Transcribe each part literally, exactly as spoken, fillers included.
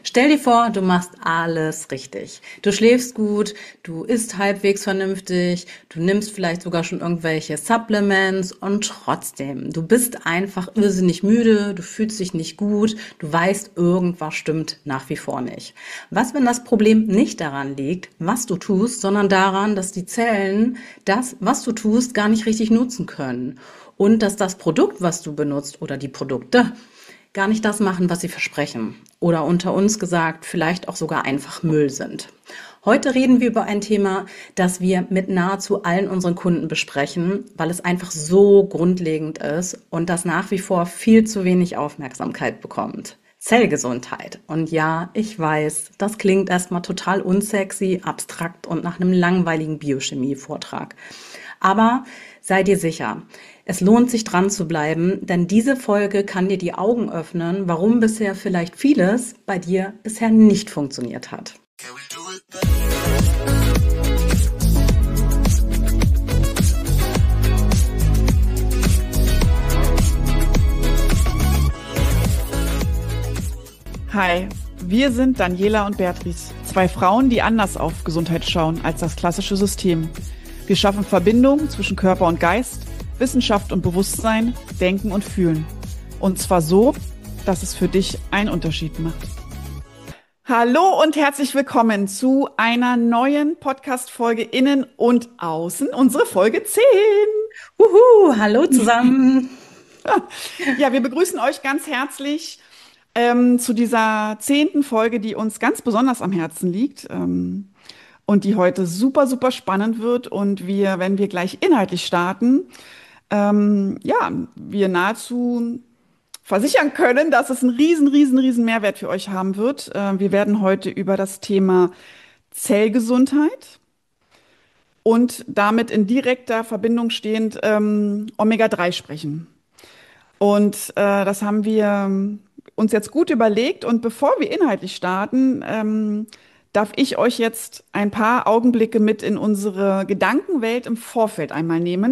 Stell dir vor, du machst alles richtig. Du schläfst gut, du isst halbwegs vernünftig, du nimmst vielleicht sogar schon irgendwelche Supplements und trotzdem, du bist einfach irrsinnig müde, du fühlst dich nicht gut, du weißt, irgendwas stimmt nach wie vor nicht. Was, wenn das Problem nicht daran liegt, was du tust, sondern daran, dass die Zellen das, was du tust, gar nicht richtig nutzen können und dass das Produkt, was du benutzt oder die Produkte, gar nicht das machen, was sie versprechen. Oder unter uns gesagt, vielleicht auch sogar einfach Müll sind. Heute reden wir über ein Thema, das wir mit nahezu allen unseren Kunden besprechen, weil es einfach so grundlegend ist und das nach wie vor viel zu wenig Aufmerksamkeit bekommt. Zellgesundheit. Und ja, ich weiß, das klingt erstmal total unsexy, abstrakt und nach einem langweiligen Biochemie-Vortrag. Aber sei dir sicher, es lohnt sich dran zu bleiben, denn diese Folge kann dir die Augen öffnen, warum bisher vielleicht vieles bei dir bisher nicht funktioniert hat. Hi, wir sind Daniela und Beatrice, zwei Frauen, die anders auf Gesundheit schauen als das klassische System. Wir schaffen Verbindungen zwischen Körper und Geist, Wissenschaft und Bewusstsein, Denken und Fühlen. Und zwar so, dass es für dich einen Unterschied macht. Hallo und herzlich willkommen zu einer neuen Podcast-Folge Innen und Außen, unsere Folge zehn. Uhu, hallo zusammen. Ja, wir begrüßen euch ganz herzlich ähm, zu dieser zehnten Folge, die uns ganz besonders am Herzen liegt. Ähm, Und die heute super, super spannend wird. Und wir, wenn wir gleich inhaltlich starten, ähm, ja, wir nahezu versichern können, dass es einen riesen, riesen, riesen Mehrwert für euch haben wird. Äh, wir werden heute über das Thema Zellgesundheit und damit in direkter Verbindung stehend ähm, Omega drei sprechen. Und äh, das haben wir uns jetzt gut überlegt. Und bevor wir inhaltlich starten, ähm, darf ich euch jetzt ein paar Augenblicke mit in unsere Gedankenwelt im Vorfeld einmal nehmen,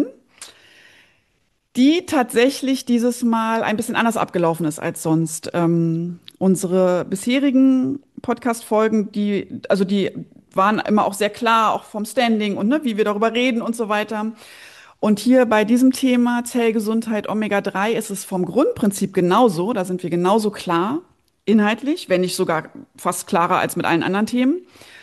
die tatsächlich dieses Mal ein bisschen anders abgelaufen ist als sonst. Ähm, unsere bisherigen Podcast-Folgen, die, also die waren immer auch sehr klar, auch vom Standing und ne, wie wir darüber reden und so weiter. Und hier bei diesem Thema Zellgesundheit Omega drei ist es vom Grundprinzip genauso. Da sind wir genauso klar, inhaltlich, wenn nicht sogar fast klarer als mit allen anderen Themen.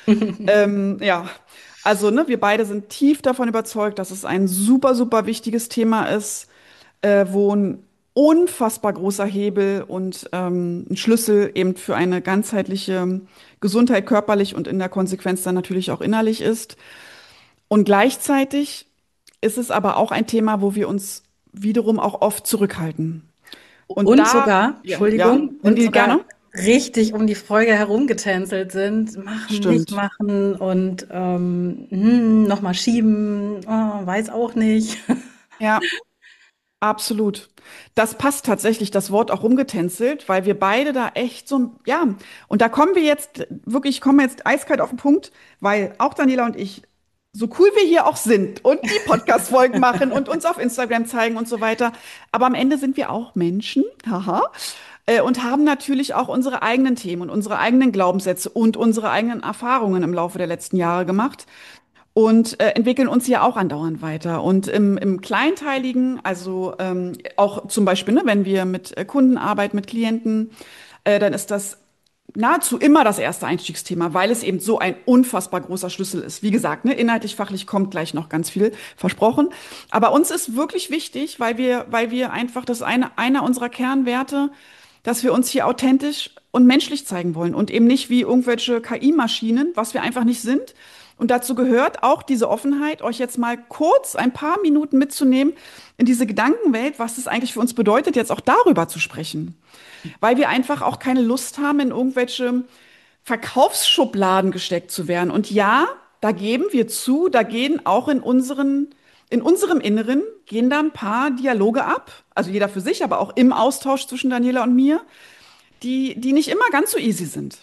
ähm, ja, also ne, wir beide sind tief davon überzeugt, dass es ein super, super wichtiges Thema ist, äh, wo ein unfassbar großer Hebel und ähm, ein Schlüssel eben für eine ganzheitliche Gesundheit körperlich und in der Konsequenz dann natürlich auch innerlich ist. Und gleichzeitig ist es aber auch ein Thema, wo wir uns wiederum auch oft zurückhalten. Und, Und da, sogar, ja, ja, Entschuldigung, und die, sogar gerne. richtig um die Folge herumgetänzelt sind. Machen, nicht Stimmt. machen und ähm, hm, nochmal schieben, oh, weiß auch nicht. Ja, absolut. Das passt tatsächlich, das Wort auch rumgetänzelt, weil wir beide da echt so, ja, und da kommen wir jetzt, wirklich, kommen wir jetzt eiskalt auf den Punkt, weil auch Daniela und ich, so cool wir hier auch sind und die Podcast-Folgen machen und uns auf Instagram zeigen und so weiter, aber am Ende sind wir auch Menschen, haha, äh, und haben natürlich auch unsere eigenen Themen und unsere eigenen Glaubenssätze und unsere eigenen Erfahrungen im Laufe der letzten Jahre gemacht. Und äh, entwickeln uns ja auch andauernd weiter. Und im, im Kleinteiligen, also ähm, auch zum Beispiel, ne, wenn wir mit äh, Kunden arbeiten, mit Klienten, äh, dann ist das nahezu immer das erste Einstiegsthema, weil es eben so ein unfassbar großer Schlüssel ist. Wie gesagt, ne, inhaltlich, fachlich kommt gleich noch ganz viel, versprochen. Aber uns ist wirklich wichtig, weil wir, weil wir einfach, das ist eine, einer unserer Kernwerte, dass wir uns hier authentisch und menschlich zeigen wollen und eben nicht wie irgendwelche K I-Maschinen, was wir einfach nicht sind. Und dazu gehört auch diese Offenheit, euch jetzt mal kurz ein paar Minuten mitzunehmen in diese Gedankenwelt, was es eigentlich für uns bedeutet, jetzt auch darüber zu sprechen. Weil wir einfach auch keine Lust haben, in irgendwelche Verkaufsschubladen gesteckt zu werden. Und ja, da geben wir zu, da gehen auch in unseren, in unserem Inneren gehen da ein paar Dialoge ab. Also jeder für sich, aber auch im Austausch zwischen Daniela und mir, die, die nicht immer ganz so easy sind.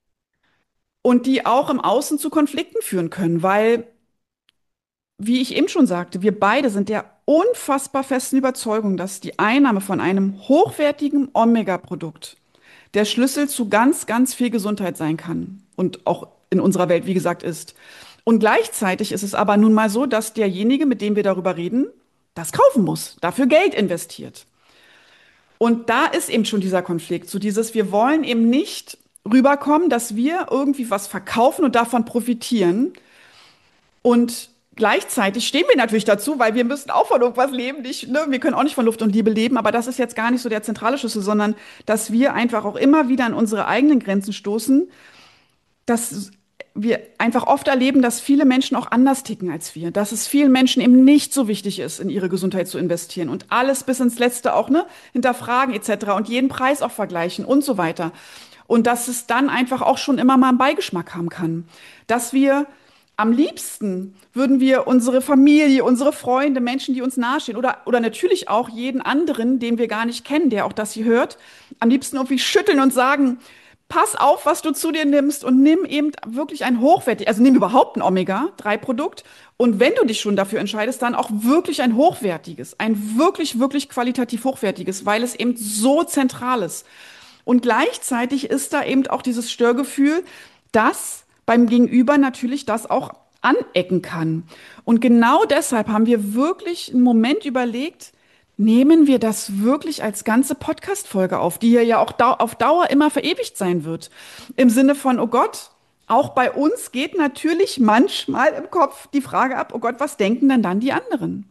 Und die auch im Außen zu Konflikten führen können, weil, wie ich eben schon sagte, wir beide sind der unfassbar festen Überzeugung, dass die Einnahme von einem hochwertigen Omega-Produkt der Schlüssel zu ganz, ganz viel Gesundheit sein kann und auch in unserer Welt, wie gesagt, ist. Und gleichzeitig ist es aber nun mal so, dass derjenige, mit dem wir darüber reden, das kaufen muss, dafür Geld investiert. Und da ist eben schon dieser Konflikt, so dieses, wir wollen eben nicht rüberkommen, dass wir irgendwie was verkaufen und davon profitieren. Und gleichzeitig stehen wir natürlich dazu, weil wir müssen auch von irgendwas leben. Nicht, ne? Wir können auch nicht von Luft und Liebe leben, aber das ist jetzt gar nicht so der zentrale Schlüssel, sondern dass wir einfach auch immer wieder an unsere eigenen Grenzen stoßen, dass wir einfach oft erleben, dass viele Menschen auch anders ticken als wir, dass es vielen Menschen eben nicht so wichtig ist, in ihre Gesundheit zu investieren und alles bis ins Letzte auch, ne, hinterfragen et cetera und jeden Preis auch vergleichen und so weiter. Und dass es dann einfach auch schon immer mal einen Beigeschmack haben kann. Dass wir am liebsten würden wir unsere Familie, unsere Freunde, Menschen, die uns nahestehen oder, oder natürlich auch jeden anderen, den wir gar nicht kennen, der auch das hier hört, am liebsten irgendwie schütteln und sagen, pass auf, was du zu dir nimmst und nimm eben wirklich ein hochwertiges, also nimm überhaupt ein Omega drei Produkt und wenn du dich schon dafür entscheidest, dann auch wirklich ein hochwertiges, ein wirklich, wirklich qualitativ hochwertiges, weil es eben so zentral ist. Und gleichzeitig ist da eben auch dieses Störgefühl, dass beim Gegenüber natürlich das auch anecken kann. Und genau deshalb haben wir wirklich einen Moment überlegt, nehmen wir das wirklich als ganze Podcast-Folge auf, die hier ja auch dau auf Dauer immer verewigt sein wird. Im Sinne von, oh Gott, auch bei uns geht natürlich manchmal im Kopf die Frage ab, oh Gott, was denken denn dann die anderen?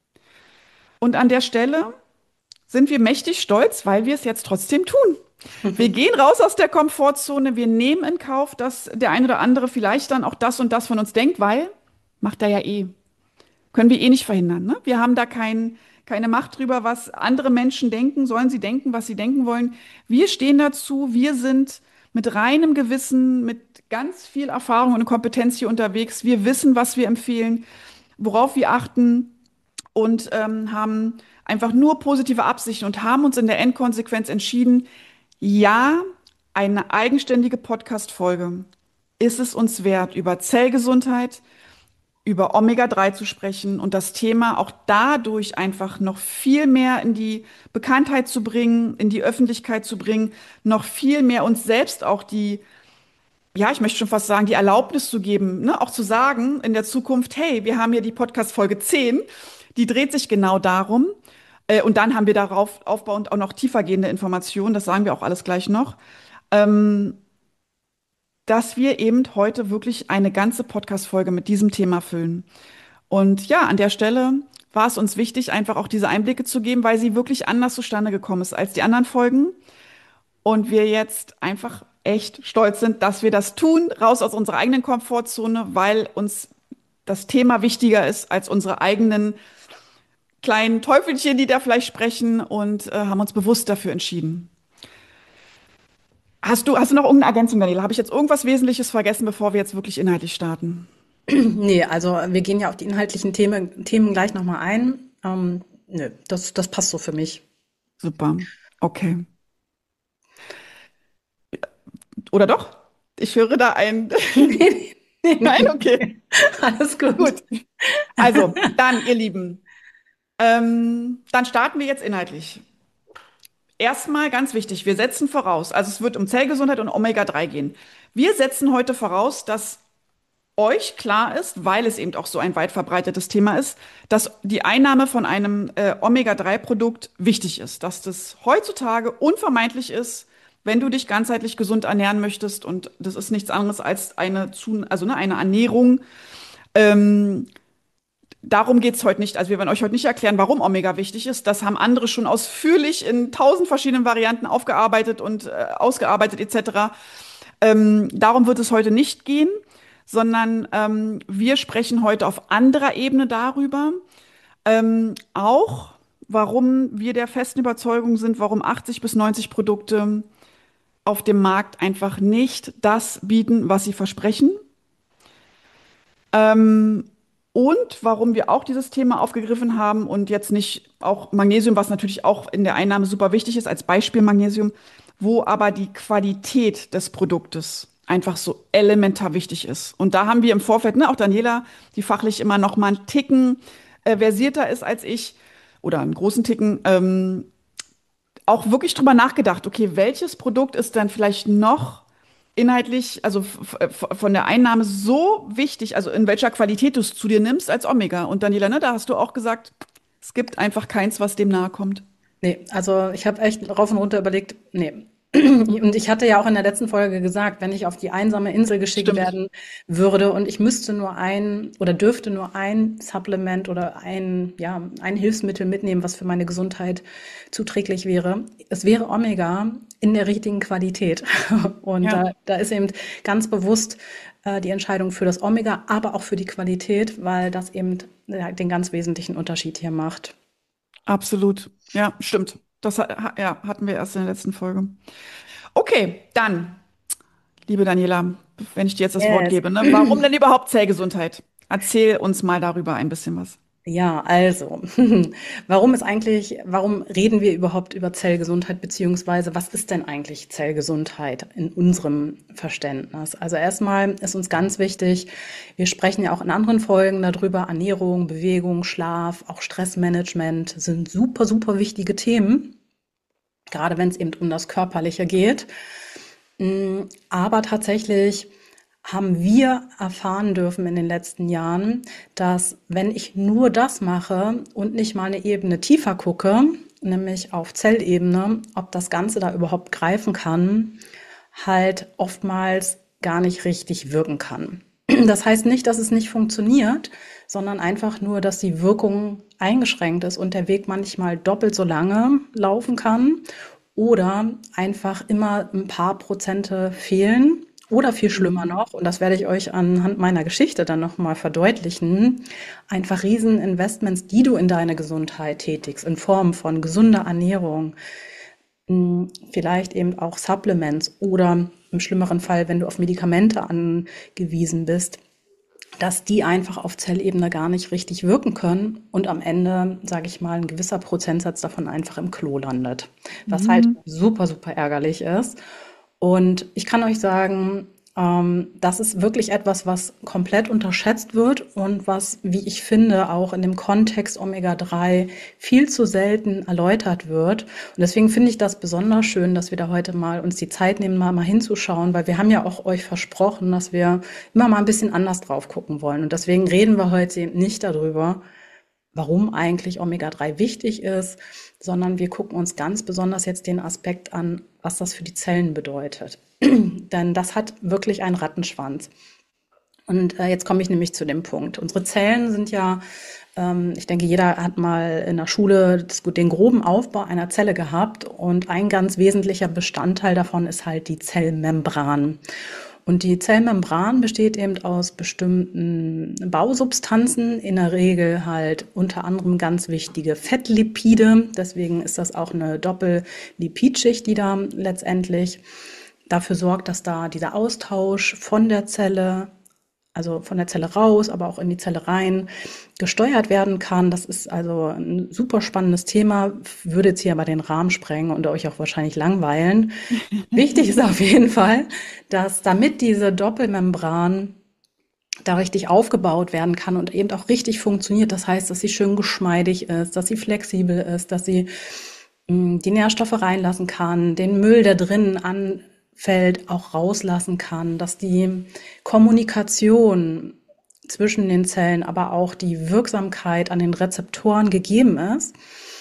Und an der Stelle sind wir mächtig stolz, weil wir es jetzt trotzdem tun. Wir gehen raus aus der Komfortzone, wir nehmen in Kauf, dass der eine oder andere vielleicht dann auch das und das von uns denkt, weil macht er ja eh. Können wir eh nicht verhindern. Ne? Wir haben da kein, keine Macht drüber, was andere Menschen denken, sollen sie denken, was sie denken wollen. Wir stehen dazu, wir sind mit reinem Gewissen, mit ganz viel Erfahrung und Kompetenz hier unterwegs. Wir wissen, was wir empfehlen, worauf wir achten und ähm, haben einfach nur positive Absichten und haben uns in der Endkonsequenz entschieden, ja, eine eigenständige Podcast-Folge ist es uns wert, über Zellgesundheit, über Omega drei zu sprechen und das Thema auch dadurch einfach noch viel mehr in die Bekanntheit zu bringen, in die Öffentlichkeit zu bringen, noch viel mehr uns selbst auch die, ja, ich möchte schon fast sagen, die Erlaubnis zu geben, ne, auch zu sagen in der Zukunft, hey, wir haben hier die Podcast-Folge zehn, die dreht sich genau darum. Äh, und dann haben wir darauf aufbauend auch noch tiefergehende Informationen, das sagen wir auch alles gleich noch. Ähm, dass wir eben heute wirklich eine ganze Podcast-Folge mit diesem Thema füllen. Und ja, an der Stelle war es uns wichtig, einfach auch diese Einblicke zu geben, weil sie wirklich anders zustande gekommen ist als die anderen Folgen. Und wir jetzt einfach echt stolz sind, dass wir das tun, raus aus unserer eigenen Komfortzone, weil uns das Thema wichtiger ist als unsere eigenen kleinen Teufelchen, die da vielleicht sprechen und äh, haben uns bewusst dafür entschieden. Hast du, hast du noch irgendeine Ergänzung, Daniela? Habe ich jetzt irgendwas Wesentliches vergessen, bevor wir jetzt wirklich inhaltlich starten? Nee, also wir gehen ja auf die inhaltlichen Themen, Themen gleich nochmal ein. Ähm, nö, das, das passt so für mich. Super. Okay. Oder doch? Ich höre da ein. Nein, okay. Alles gut. Gut. Also, dann, ihr Lieben, ähm, dann starten wir jetzt inhaltlich. Erstmal ganz wichtig, wir setzen voraus, also es wird um Zellgesundheit und Omega drei gehen. Wir setzen heute voraus, dass euch klar ist, weil es eben auch so ein weit verbreitetes Thema ist, dass die Einnahme von einem äh, Omega drei Produkt wichtig ist, dass das heutzutage unvermeidlich ist, wenn du dich ganzheitlich gesund ernähren möchtest und das ist nichts anderes als eine, also ne, eine Ernährung. Ähm, Darum geht's heute nicht. Also wir werden euch heute nicht erklären, warum Omega wichtig ist. Das haben andere schon ausführlich in tausend verschiedenen Varianten aufgearbeitet und äh, ausgearbeitet et cetera. Ähm, darum wird es heute nicht gehen, sondern ähm, wir sprechen heute auf anderer Ebene darüber. Ähm, auch, warum wir der festen Überzeugung sind, warum achtzig bis neunzig Produkte auf dem Markt einfach nicht das bieten, was sie versprechen. Ähm, Und warum wir auch dieses Thema aufgegriffen haben und jetzt nicht auch Magnesium, was natürlich auch in der Einnahme super wichtig ist, als Beispiel Magnesium, wo aber die Qualität des Produktes einfach so elementar wichtig ist. Und da haben wir im Vorfeld, ne, auch Daniela, die fachlich immer noch mal einen Ticken äh, versierter ist als ich oder einen großen Ticken, ähm, auch wirklich drüber nachgedacht, okay, welches Produkt ist dann vielleicht noch inhaltlich, also f- f- von der Einnahme so wichtig, also in welcher Qualität du es zu dir nimmst als Omega. Und Daniela, ne, da hast du auch gesagt, es gibt einfach keins, was dem nahe kommt. Nee, also ich habe echt rauf und runter überlegt, nee. Und ich hatte ja auch in der letzten Folge gesagt, wenn ich auf die einsame Insel geschickt Stimmt. werden würde und ich müsste nur ein oder dürfte nur ein Supplement oder ein, ja, ein Hilfsmittel mitnehmen, was für meine Gesundheit zuträglich wäre, es wäre Omega in der richtigen Qualität. Und Ja, da, da ist eben ganz bewusst äh, die Entscheidung für das Omega, aber auch für die Qualität, weil das eben ja, den ganz wesentlichen Unterschied hier macht. absolut. Ja, stimmt. Das ha- ha- ja, hatten wir erst in der letzten Folge. Okay, dann, liebe Daniela, wenn ich dir jetzt das Wort Yes. gebe, ne, warum denn überhaupt Zellgesundheit? Erzähl uns mal darüber ein bisschen was. Ja, also, warum ist eigentlich, warum reden wir überhaupt über Zellgesundheit, beziehungsweise was ist denn eigentlich Zellgesundheit in unserem Verständnis? Also erstmal ist uns ganz wichtig, wir sprechen ja auch in anderen Folgen darüber, Ernährung, Bewegung, Schlaf, auch Stressmanagement sind super, super wichtige Themen, gerade wenn es eben um das Körperliche geht. Aber tatsächlich haben wir erfahren dürfen in den letzten Jahren, dass wenn ich nur das mache und nicht mal eine Ebene tiefer gucke, nämlich auf Zellebene, ob das Ganze da überhaupt greifen kann, halt oftmals gar nicht richtig wirken kann. Das heißt nicht, dass es nicht funktioniert, sondern einfach nur, dass die Wirkung eingeschränkt ist und der Weg manchmal doppelt so lange laufen kann oder einfach immer ein paar Prozente fehlen oder viel schlimmer Mhm. noch, und das werde ich euch anhand meiner Geschichte dann nochmal verdeutlichen, einfach Rieseninvestments, die du in deine Gesundheit tätigst, in Form von gesunder Ernährung, mh, vielleicht eben auch Supplements oder im schlimmeren Fall, wenn du auf Medikamente angewiesen bist, dass die einfach auf Zellebene gar nicht richtig wirken können und am Ende, sage ich mal, ein gewisser Prozentsatz davon einfach im Klo landet, was halt Mhm. super, super ärgerlich ist. Und ich kann euch sagen, ähm, das ist wirklich etwas, was komplett unterschätzt wird und was, wie ich finde, auch in dem Kontext Omega drei viel zu selten erläutert wird. Und deswegen finde ich das besonders schön, dass wir da heute mal uns die Zeit nehmen, mal, mal hinzuschauen, weil wir haben ja auch euch versprochen, dass wir immer mal ein bisschen anders drauf gucken wollen. Und deswegen reden wir heute eben nicht darüber, warum eigentlich Omega drei wichtig ist, sondern wir gucken uns ganz besonders jetzt den Aspekt an, was das für die Zellen bedeutet. Denn das hat wirklich einen Rattenschwanz. Und äh, jetzt komme ich nämlich zu dem Punkt. Unsere Zellen sind ja, ähm, ich denke, jeder hat mal in der Schule das, den groben Aufbau einer Zelle gehabt. Und ein ganz wesentlicher Bestandteil davon ist halt die Zellmembran. Und die Zellmembran besteht eben aus bestimmten Bausubstanzen, in der Regel halt unter anderem ganz wichtige Fettlipide. Deswegen ist das auch eine Doppellipidschicht, die da letztendlich dafür sorgt, dass da dieser Austausch von der Zelle, also von der Zelle raus, aber auch in die Zelle rein, gesteuert werden kann. Das ist also ein super spannendes Thema, würde jetzt hier aber den Rahmen sprengen und euch auch wahrscheinlich langweilen. Wichtig ist auf jeden Fall, dass damit diese Doppelmembran da richtig aufgebaut werden kann und eben auch richtig funktioniert, das heißt, dass sie schön geschmeidig ist, dass sie flexibel ist, dass sie mh, die Nährstoffe reinlassen kann, den Müll, der drinnen anfällt, auch rauslassen kann, dass die Kommunikation zwischen den Zellen, aber auch die Wirksamkeit an den Rezeptoren gegeben ist,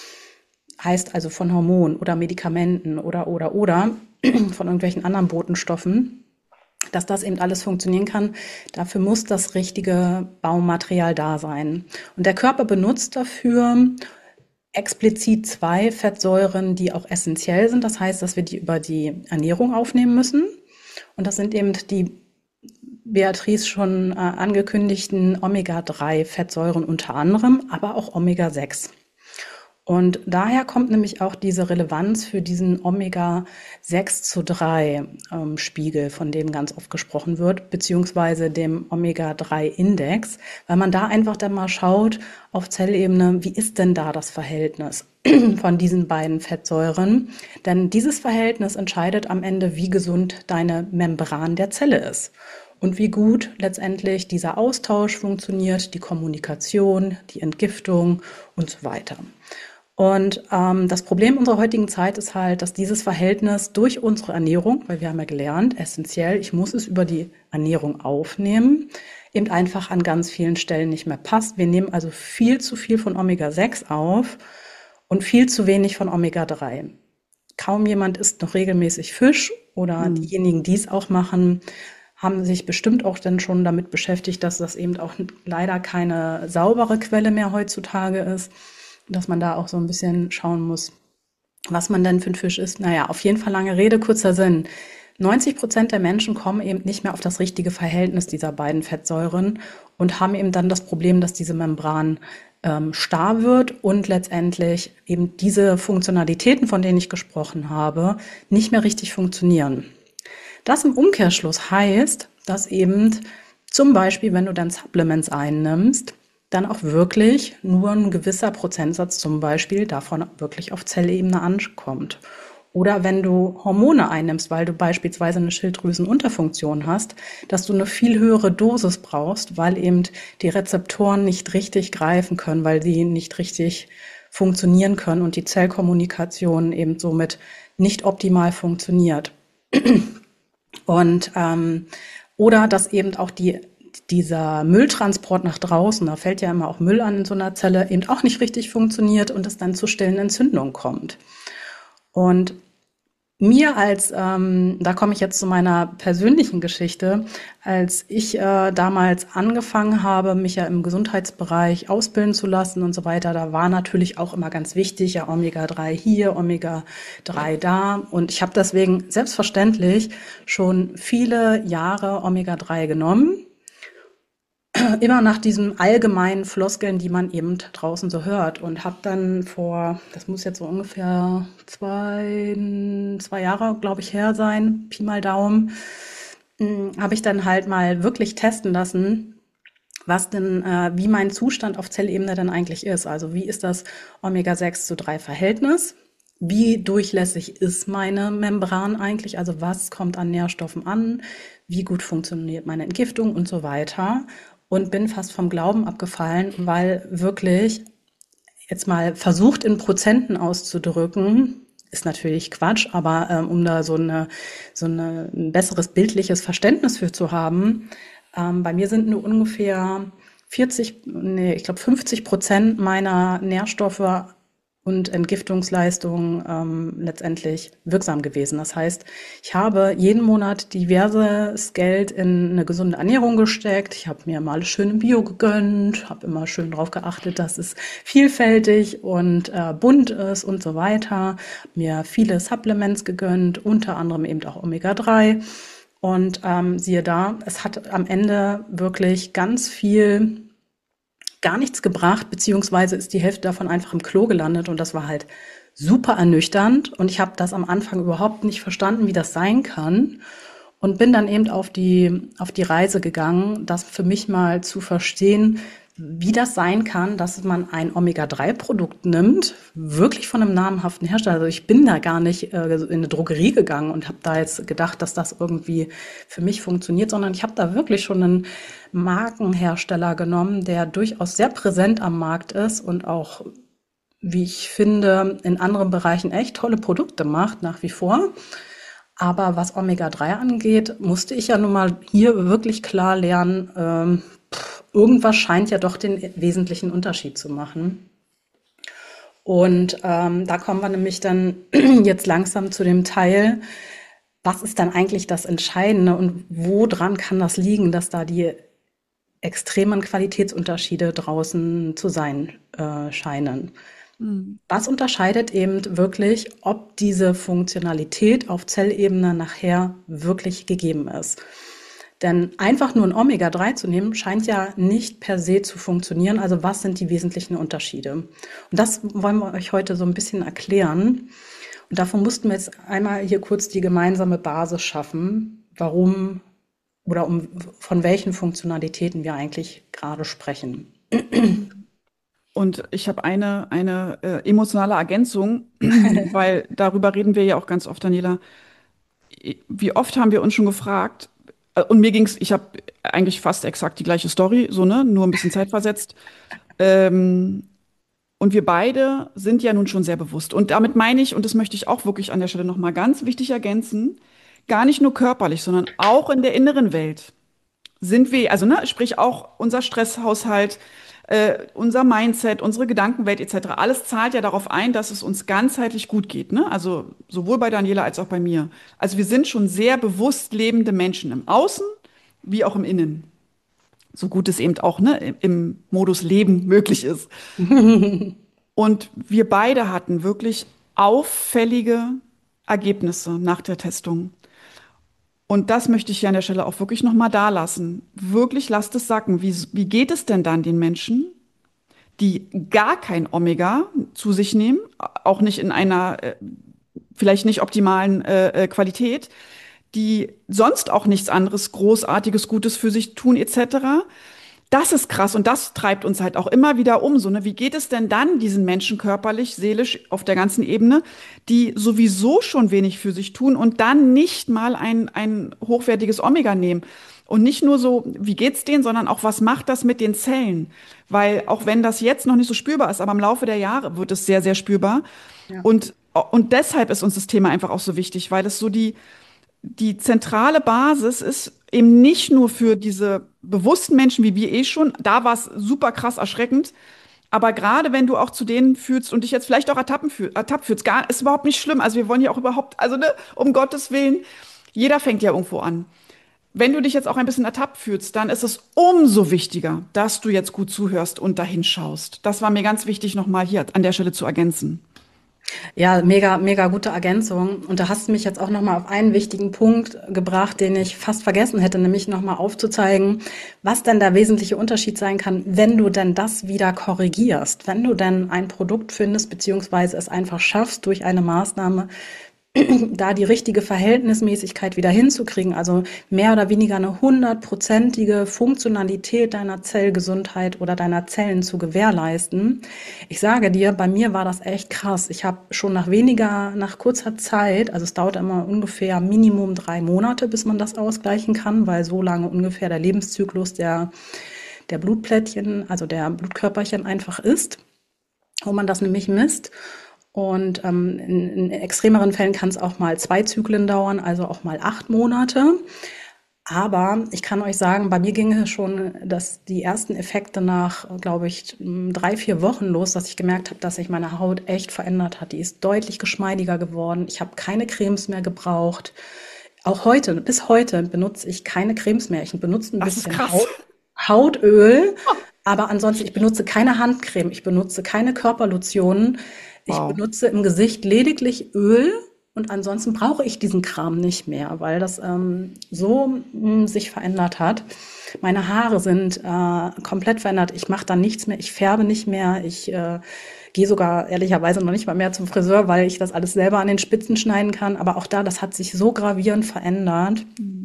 heißt also von Hormonen oder Medikamenten oder, oder, oder, von irgendwelchen anderen Botenstoffen, dass das eben alles funktionieren kann, dafür muss das richtige Baumaterial da sein. Und der Körper benutzt dafür explizit zwei Fettsäuren, die auch essentiell sind. Das heißt, dass wir die über die Ernährung aufnehmen müssen. Und das sind eben die Beatrice schon äh, angekündigten Omega drei Fettsäuren unter anderem, aber auch Omega sechs. Und daher kommt nämlich auch diese Relevanz für diesen Omega sechs zu drei ähm, Spiegel, von dem ganz oft gesprochen wird, beziehungsweise dem Omega drei Index, weil man da einfach dann mal schaut auf Zellebene, wie ist denn da das Verhältnis von diesen beiden Fettsäuren? Denn dieses Verhältnis entscheidet am Ende, wie gesund deine Membran der Zelle ist. Und wie gut letztendlich dieser Austausch funktioniert, die Kommunikation, die Entgiftung und so weiter. Und ähm, das Problem unserer heutigen Zeit ist halt, dass dieses Verhältnis durch unsere Ernährung, weil wir haben ja gelernt, essentiell, ich muss es über die Ernährung aufnehmen, eben einfach an ganz vielen Stellen nicht mehr passt. Wir nehmen also viel zu viel von Omega sechs auf und viel zu wenig von Omega drei. Kaum jemand isst noch regelmäßig Fisch oder Hm. diejenigen, die es auch machen, haben sich bestimmt auch dann schon damit beschäftigt, dass das eben auch leider keine saubere Quelle mehr heutzutage ist, dass man da auch so ein bisschen schauen muss, was man denn für ein Fisch ist. Naja, auf jeden Fall lange Rede, kurzer Sinn. neunzig Prozent der Menschen kommen eben nicht mehr auf das richtige Verhältnis dieser beiden Fettsäuren und haben eben dann das Problem, dass diese Membran ähm, starr wird und letztendlich eben diese Funktionalitäten, von denen ich gesprochen habe, nicht mehr richtig funktionieren. Das im Umkehrschluss heißt, dass eben zum Beispiel, wenn du dann Supplements einnimmst, dann auch wirklich nur ein gewisser Prozentsatz zum Beispiel davon wirklich auf Zellebene ankommt. Oder wenn du Hormone einnimmst, weil du beispielsweise eine Schilddrüsenunterfunktion hast, dass du eine viel höhere Dosis brauchst, weil eben die Rezeptoren nicht richtig greifen können, weil sie nicht richtig funktionieren können und die Zellkommunikation eben somit nicht optimal funktioniert. Und ähm, oder dass eben auch die, dieser Mülltransport nach draußen, da fällt ja immer auch Müll an in so einer Zelle, eben auch nicht richtig funktioniert und es dann zu stillen Entzündungen kommt. Und mir als, ähm, da komme ich jetzt zu meiner persönlichen Geschichte, als ich äh, damals angefangen habe, mich ja im Gesundheitsbereich ausbilden zu lassen und so weiter, da war natürlich auch immer ganz wichtig, ja Omega drei hier, Omega drei da. Und ich habe deswegen selbstverständlich schon viele Jahre Omega drei genommen, immer nach diesen allgemeinen Floskeln, die man eben draußen so hört. Und habe dann vor, das muss jetzt so ungefähr zwei, zwei Jahre, glaube ich, her sein, Pi mal Daumen, habe ich dann halt mal wirklich testen lassen, was denn, äh, wie mein Zustand auf Zellebene denn eigentlich ist. Also wie ist das Omega sechs zu drei Verhältnis? Wie durchlässig ist meine Membran eigentlich? Also was kommt an Nährstoffen an? Wie gut funktioniert meine Entgiftung und so weiter? Und bin fast vom Glauben abgefallen, weil wirklich jetzt mal versucht in Prozenten auszudrücken, ist natürlich Quatsch, aber ähm, um da so eine, so eine, ein besseres bildliches Verständnis für zu haben, ähm, bei mir sind nur ungefähr vierzig, nee, ich glaube fünfzig Prozent meiner Nährstoffe und Entgiftungsleistungen ähm, letztendlich wirksam gewesen. Das heißt, ich habe jeden Monat diverses Geld in eine gesunde Ernährung gesteckt. Ich habe mir mal schön im Bio gegönnt, habe immer schön darauf geachtet, dass es vielfältig und äh, bunt ist und so weiter. Hab mir viele Supplements gegönnt, unter anderem eben auch Omega drei. Und ähm, siehe da, es hat am Ende wirklich ganz viel gar nichts gebracht, beziehungsweise ist die Hälfte davon einfach im Klo gelandet und das war halt super ernüchternd und ich habe das am Anfang überhaupt nicht verstanden, wie das sein kann und bin dann eben auf die, auf die Reise gegangen, das für mich mal zu verstehen, wie das sein kann, dass man ein Omega drei Produkt nimmt, wirklich von einem namhaften Hersteller. Also ich bin da gar nicht äh, in eine Drogerie gegangen und habe da jetzt gedacht, dass das irgendwie für mich funktioniert, sondern ich habe da wirklich schon einen Markenhersteller genommen, der durchaus sehr präsent am Markt ist und auch, wie ich finde, in anderen Bereichen echt tolle Produkte macht, nach wie vor. Aber was Omega drei angeht, musste ich ja nun mal hier wirklich klar lernen, ähm, pff, irgendwas scheint ja doch den wesentlichen Unterschied zu machen. Und ähm, da kommen wir nämlich dann jetzt langsam zu dem Teil, was ist dann eigentlich das Entscheidende und woran kann das liegen, dass da die extremen Qualitätsunterschiede draußen zu sein äh, scheinen? Hm. Was unterscheidet eben wirklich, ob diese Funktionalität auf Zellebene nachher wirklich gegeben ist? Denn einfach nur ein Omega drei zu nehmen, scheint ja nicht per se zu funktionieren. Also was sind die wesentlichen Unterschiede? Und das wollen wir euch heute so ein bisschen erklären. Und davon mussten wir jetzt einmal hier kurz die gemeinsame Basis schaffen, warum oder um von welchen Funktionalitäten wir eigentlich gerade sprechen. Und ich habe eine, eine äh, emotionale Ergänzung, weil darüber reden wir ja auch ganz oft, Daniela. Wie oft haben wir uns schon gefragt, äh, und mir ging's, ich habe eigentlich fast exakt die gleiche Story, so, ne, nur ein bisschen zeitversetzt. Ähm, Und wir beide sind ja nun schon sehr bewusst. Und damit meine ich, und das möchte ich auch wirklich an der Stelle nochmal ganz wichtig ergänzen, gar nicht nur körperlich, sondern auch in der inneren Welt sind wir, also ne, sprich auch unser Stresshaushalt, äh, unser Mindset, unsere Gedankenwelt et cetera. Alles zahlt ja darauf ein, dass es uns ganzheitlich gut geht, ne? Also sowohl bei Daniela als auch bei mir. Also wir sind schon sehr bewusst lebende Menschen im Außen wie auch im Innen. So gut es eben auch ne, im, im Modus Leben möglich ist. Und wir beide hatten wirklich auffällige Ergebnisse nach der Testung. Und das möchte ich hier an der Stelle auch wirklich nochmal da lassen. Wirklich lasst es sacken. Wie, wie geht es denn dann den Menschen, die gar kein Omega zu sich nehmen, auch nicht in einer äh, vielleicht nicht optimalen äh, äh, Qualität, die sonst auch nichts anderes Großartiges, Gutes für sich tun et cetera. Das ist krass und das treibt uns halt auch immer wieder um. So, ne? Wie geht es denn dann diesen Menschen körperlich, seelisch, auf der ganzen Ebene, die sowieso schon wenig für sich tun und dann nicht mal ein, ein hochwertiges Omega nehmen? Und nicht nur so, wie geht's denen, sondern auch, was macht das mit den Zellen? Weil auch wenn das jetzt noch nicht so spürbar ist, aber im Laufe der Jahre wird es sehr, sehr spürbar. Ja. Und, und deshalb ist uns das Thema einfach auch so wichtig, weil es so die, die zentrale Basis ist eben nicht nur für diese bewussten Menschen wie wir eh schon, da war es super krass erschreckend, aber gerade wenn du auch zu denen fühlst und dich jetzt vielleicht auch ertappen fühl, ertappt fühlst, gar, ist überhaupt nicht schlimm. Also wir wollen ja auch überhaupt, also ne, um Gottes Willen, jeder fängt ja irgendwo an. Wenn du dich jetzt auch ein bisschen ertappt fühlst, dann ist es umso wichtiger, dass du jetzt gut zuhörst und dahin schaust. Das war mir ganz wichtig, nochmal hier an der Stelle zu ergänzen. Ja, mega, mega gute Ergänzung. Und da hast du mich jetzt auch nochmal auf einen wichtigen Punkt gebracht, den ich fast vergessen hätte, nämlich nochmal aufzuzeigen, was denn der wesentliche Unterschied sein kann, wenn du denn das wieder korrigierst. Wenn du denn ein Produkt findest, beziehungsweise es einfach schaffst, durch eine Maßnahme da die richtige Verhältnismäßigkeit wieder hinzukriegen, also mehr oder weniger eine hundertprozentige Funktionalität deiner Zellgesundheit oder deiner Zellen zu gewährleisten. Ich sage dir, bei mir war das echt krass. Ich habe schon nach weniger, nach kurzer Zeit, also es dauert immer ungefähr Minimum drei Monate, bis man das ausgleichen kann, weil so lange ungefähr der Lebenszyklus der, der Blutplättchen, also der Blutkörperchen einfach ist, wo man das nämlich misst. Und ähm, in, in extremeren Fällen kann es auch mal zwei Zyklen dauern, also auch mal acht Monate. Aber ich kann euch sagen, bei mir ging es schon, dass die ersten Effekte nach, glaube ich, drei, vier Wochen los, dass ich gemerkt habe, dass sich meine Haut echt verändert hat. Die ist deutlich geschmeidiger geworden. Ich habe keine Cremes mehr gebraucht. Auch heute, bis heute benutze ich keine Cremes mehr. Ich benutze ein Das ist bisschen krass. Haut, Hautöl, aber ansonsten, ich benutze keine Handcreme, ich benutze keine Körperlotionen. Ich Wow. benutze im Gesicht lediglich Öl und ansonsten brauche ich diesen Kram nicht mehr, weil das ähm, so mh, sich verändert hat. Meine Haare sind äh, komplett verändert. Ich mache da nichts mehr, ich färbe nicht mehr, ich äh, gehe sogar ehrlicherweise noch nicht mal mehr zum Friseur, weil ich das alles selber an den Spitzen schneiden kann. Aber auch da, das hat sich so gravierend verändert.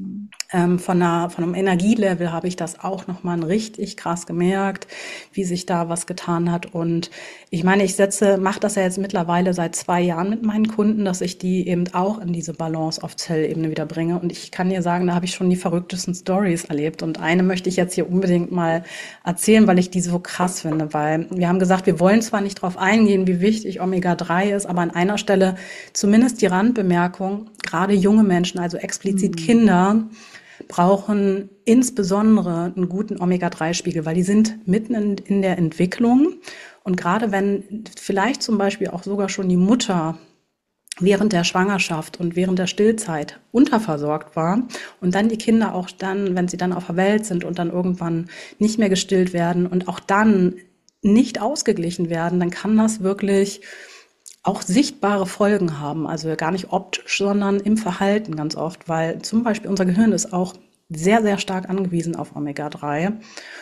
Ähm, von, einer, von einem Energielevel habe ich das auch nochmal richtig krass gemerkt, wie sich da was getan hat. Und ich meine, ich setze, mache das ja jetzt mittlerweile seit zwei Jahren mit meinen Kunden, dass ich die eben auch in diese Balance auf Zellebene wieder bringe. Und ich kann dir sagen, da habe ich schon die verrücktesten Stories erlebt. Und eine möchte ich jetzt hier unbedingt mal erzählen, weil ich die so krass finde. Weil wir haben gesagt, wir wollen zwar nicht darauf eingehen, wie wichtig Omega drei ist, aber an einer Stelle zumindest die Randbemerkung, gerade junge Menschen, also explizit Kinder, brauchen insbesondere einen guten Omega drei Spiegel, weil die sind mitten in, in der Entwicklung. Und gerade wenn vielleicht zum Beispiel auch sogar schon die Mutter während der Schwangerschaft und während der Stillzeit unterversorgt war und dann die Kinder auch dann, wenn sie dann auf der Welt sind und dann irgendwann nicht mehr gestillt werden und auch dann nicht ausgeglichen werden, dann kann das wirklich auch sichtbare Folgen haben, also gar nicht optisch, sondern im Verhalten ganz oft, weil zum Beispiel unser Gehirn ist auch sehr, sehr stark angewiesen auf Omega drei.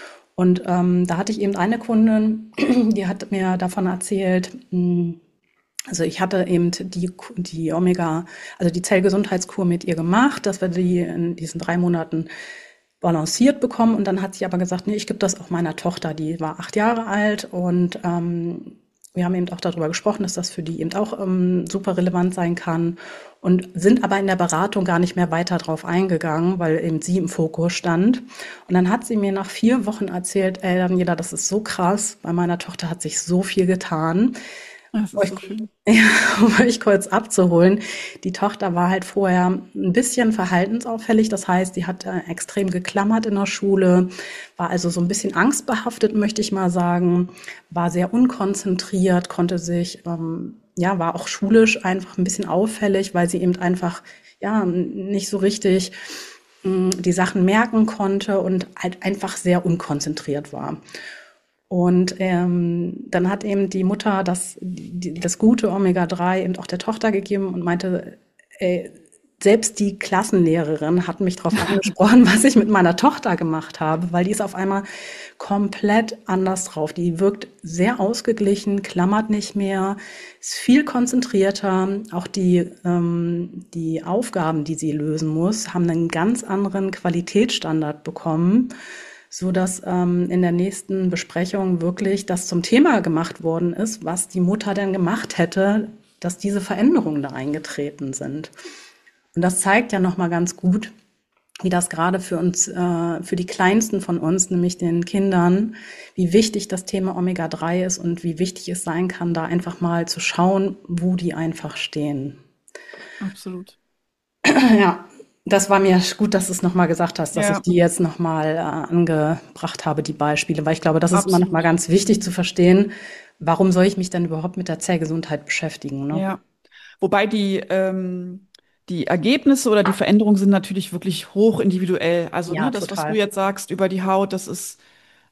Und ähm, da hatte ich eben eine Kundin, die hat mir davon erzählt, mh, also ich hatte eben die, die Omega, also die Zellgesundheitskur mit ihr gemacht, dass wir die in diesen drei Monaten balanciert bekommen. Und dann hat sie aber gesagt, nee, ich gebe das auch meiner Tochter, die war acht Jahre alt und ähm, Wir haben eben auch darüber gesprochen, dass das für die eben auch ähm, super relevant sein kann und sind aber in der Beratung gar nicht mehr weiter drauf eingegangen, weil eben sie im Fokus stand. Und dann hat sie mir nach vier Wochen erzählt, ey Daniela, das ist so krass, bei meiner Tochter hat sich so viel getan. Das Um ist euch, so schön. ja, um euch kurz abzuholen. Die Tochter war halt vorher ein bisschen verhaltensauffällig. Das heißt, die hat äh, extrem geklammert in der Schule, war also so ein bisschen angstbehaftet, möchte ich mal sagen, war sehr unkonzentriert, konnte sich, ähm, ja, war auch schulisch einfach ein bisschen auffällig, weil sie eben einfach, ja, nicht so richtig mh, die Sachen merken konnte und halt einfach sehr unkonzentriert war. Und ähm, dann hat eben die Mutter das, die, das gute Omega drei eben auch der Tochter gegeben und meinte, ey, selbst die Klassenlehrerin hat mich darauf angesprochen, was ich mit meiner Tochter gemacht habe, weil die ist auf einmal komplett anders drauf. Die wirkt sehr ausgeglichen, klammert nicht mehr, ist viel konzentrierter. Auch die, ähm, die Aufgaben, die sie lösen muss, haben einen ganz anderen Qualitätsstandard bekommen, so dass ähm, in der nächsten Besprechung wirklich das zum Thema gemacht worden ist, was die Mutter denn gemacht hätte, dass diese Veränderungen da eingetreten sind. Und das zeigt ja noch mal ganz gut, wie das gerade für uns, äh, für die Kleinsten von uns, nämlich den Kindern, wie wichtig das Thema Omega drei ist und wie wichtig es sein kann, da einfach mal zu schauen, wo die einfach stehen. Absolut. Ja, das war mir gut, dass du es nochmal gesagt hast, dass ich Ja, die jetzt nochmal äh, angebracht habe, die Beispiele, weil ich glaube, das ist immer nochmal absolut. ganz wichtig zu verstehen, warum soll ich mich denn überhaupt mit der Zellgesundheit beschäftigen, ne? Ja. Wobei die, ähm, die Ergebnisse oder die Veränderungen sind natürlich wirklich hoch individuell. Also, Ja, ne, das, was du total. jetzt sagst über die Haut, das ist,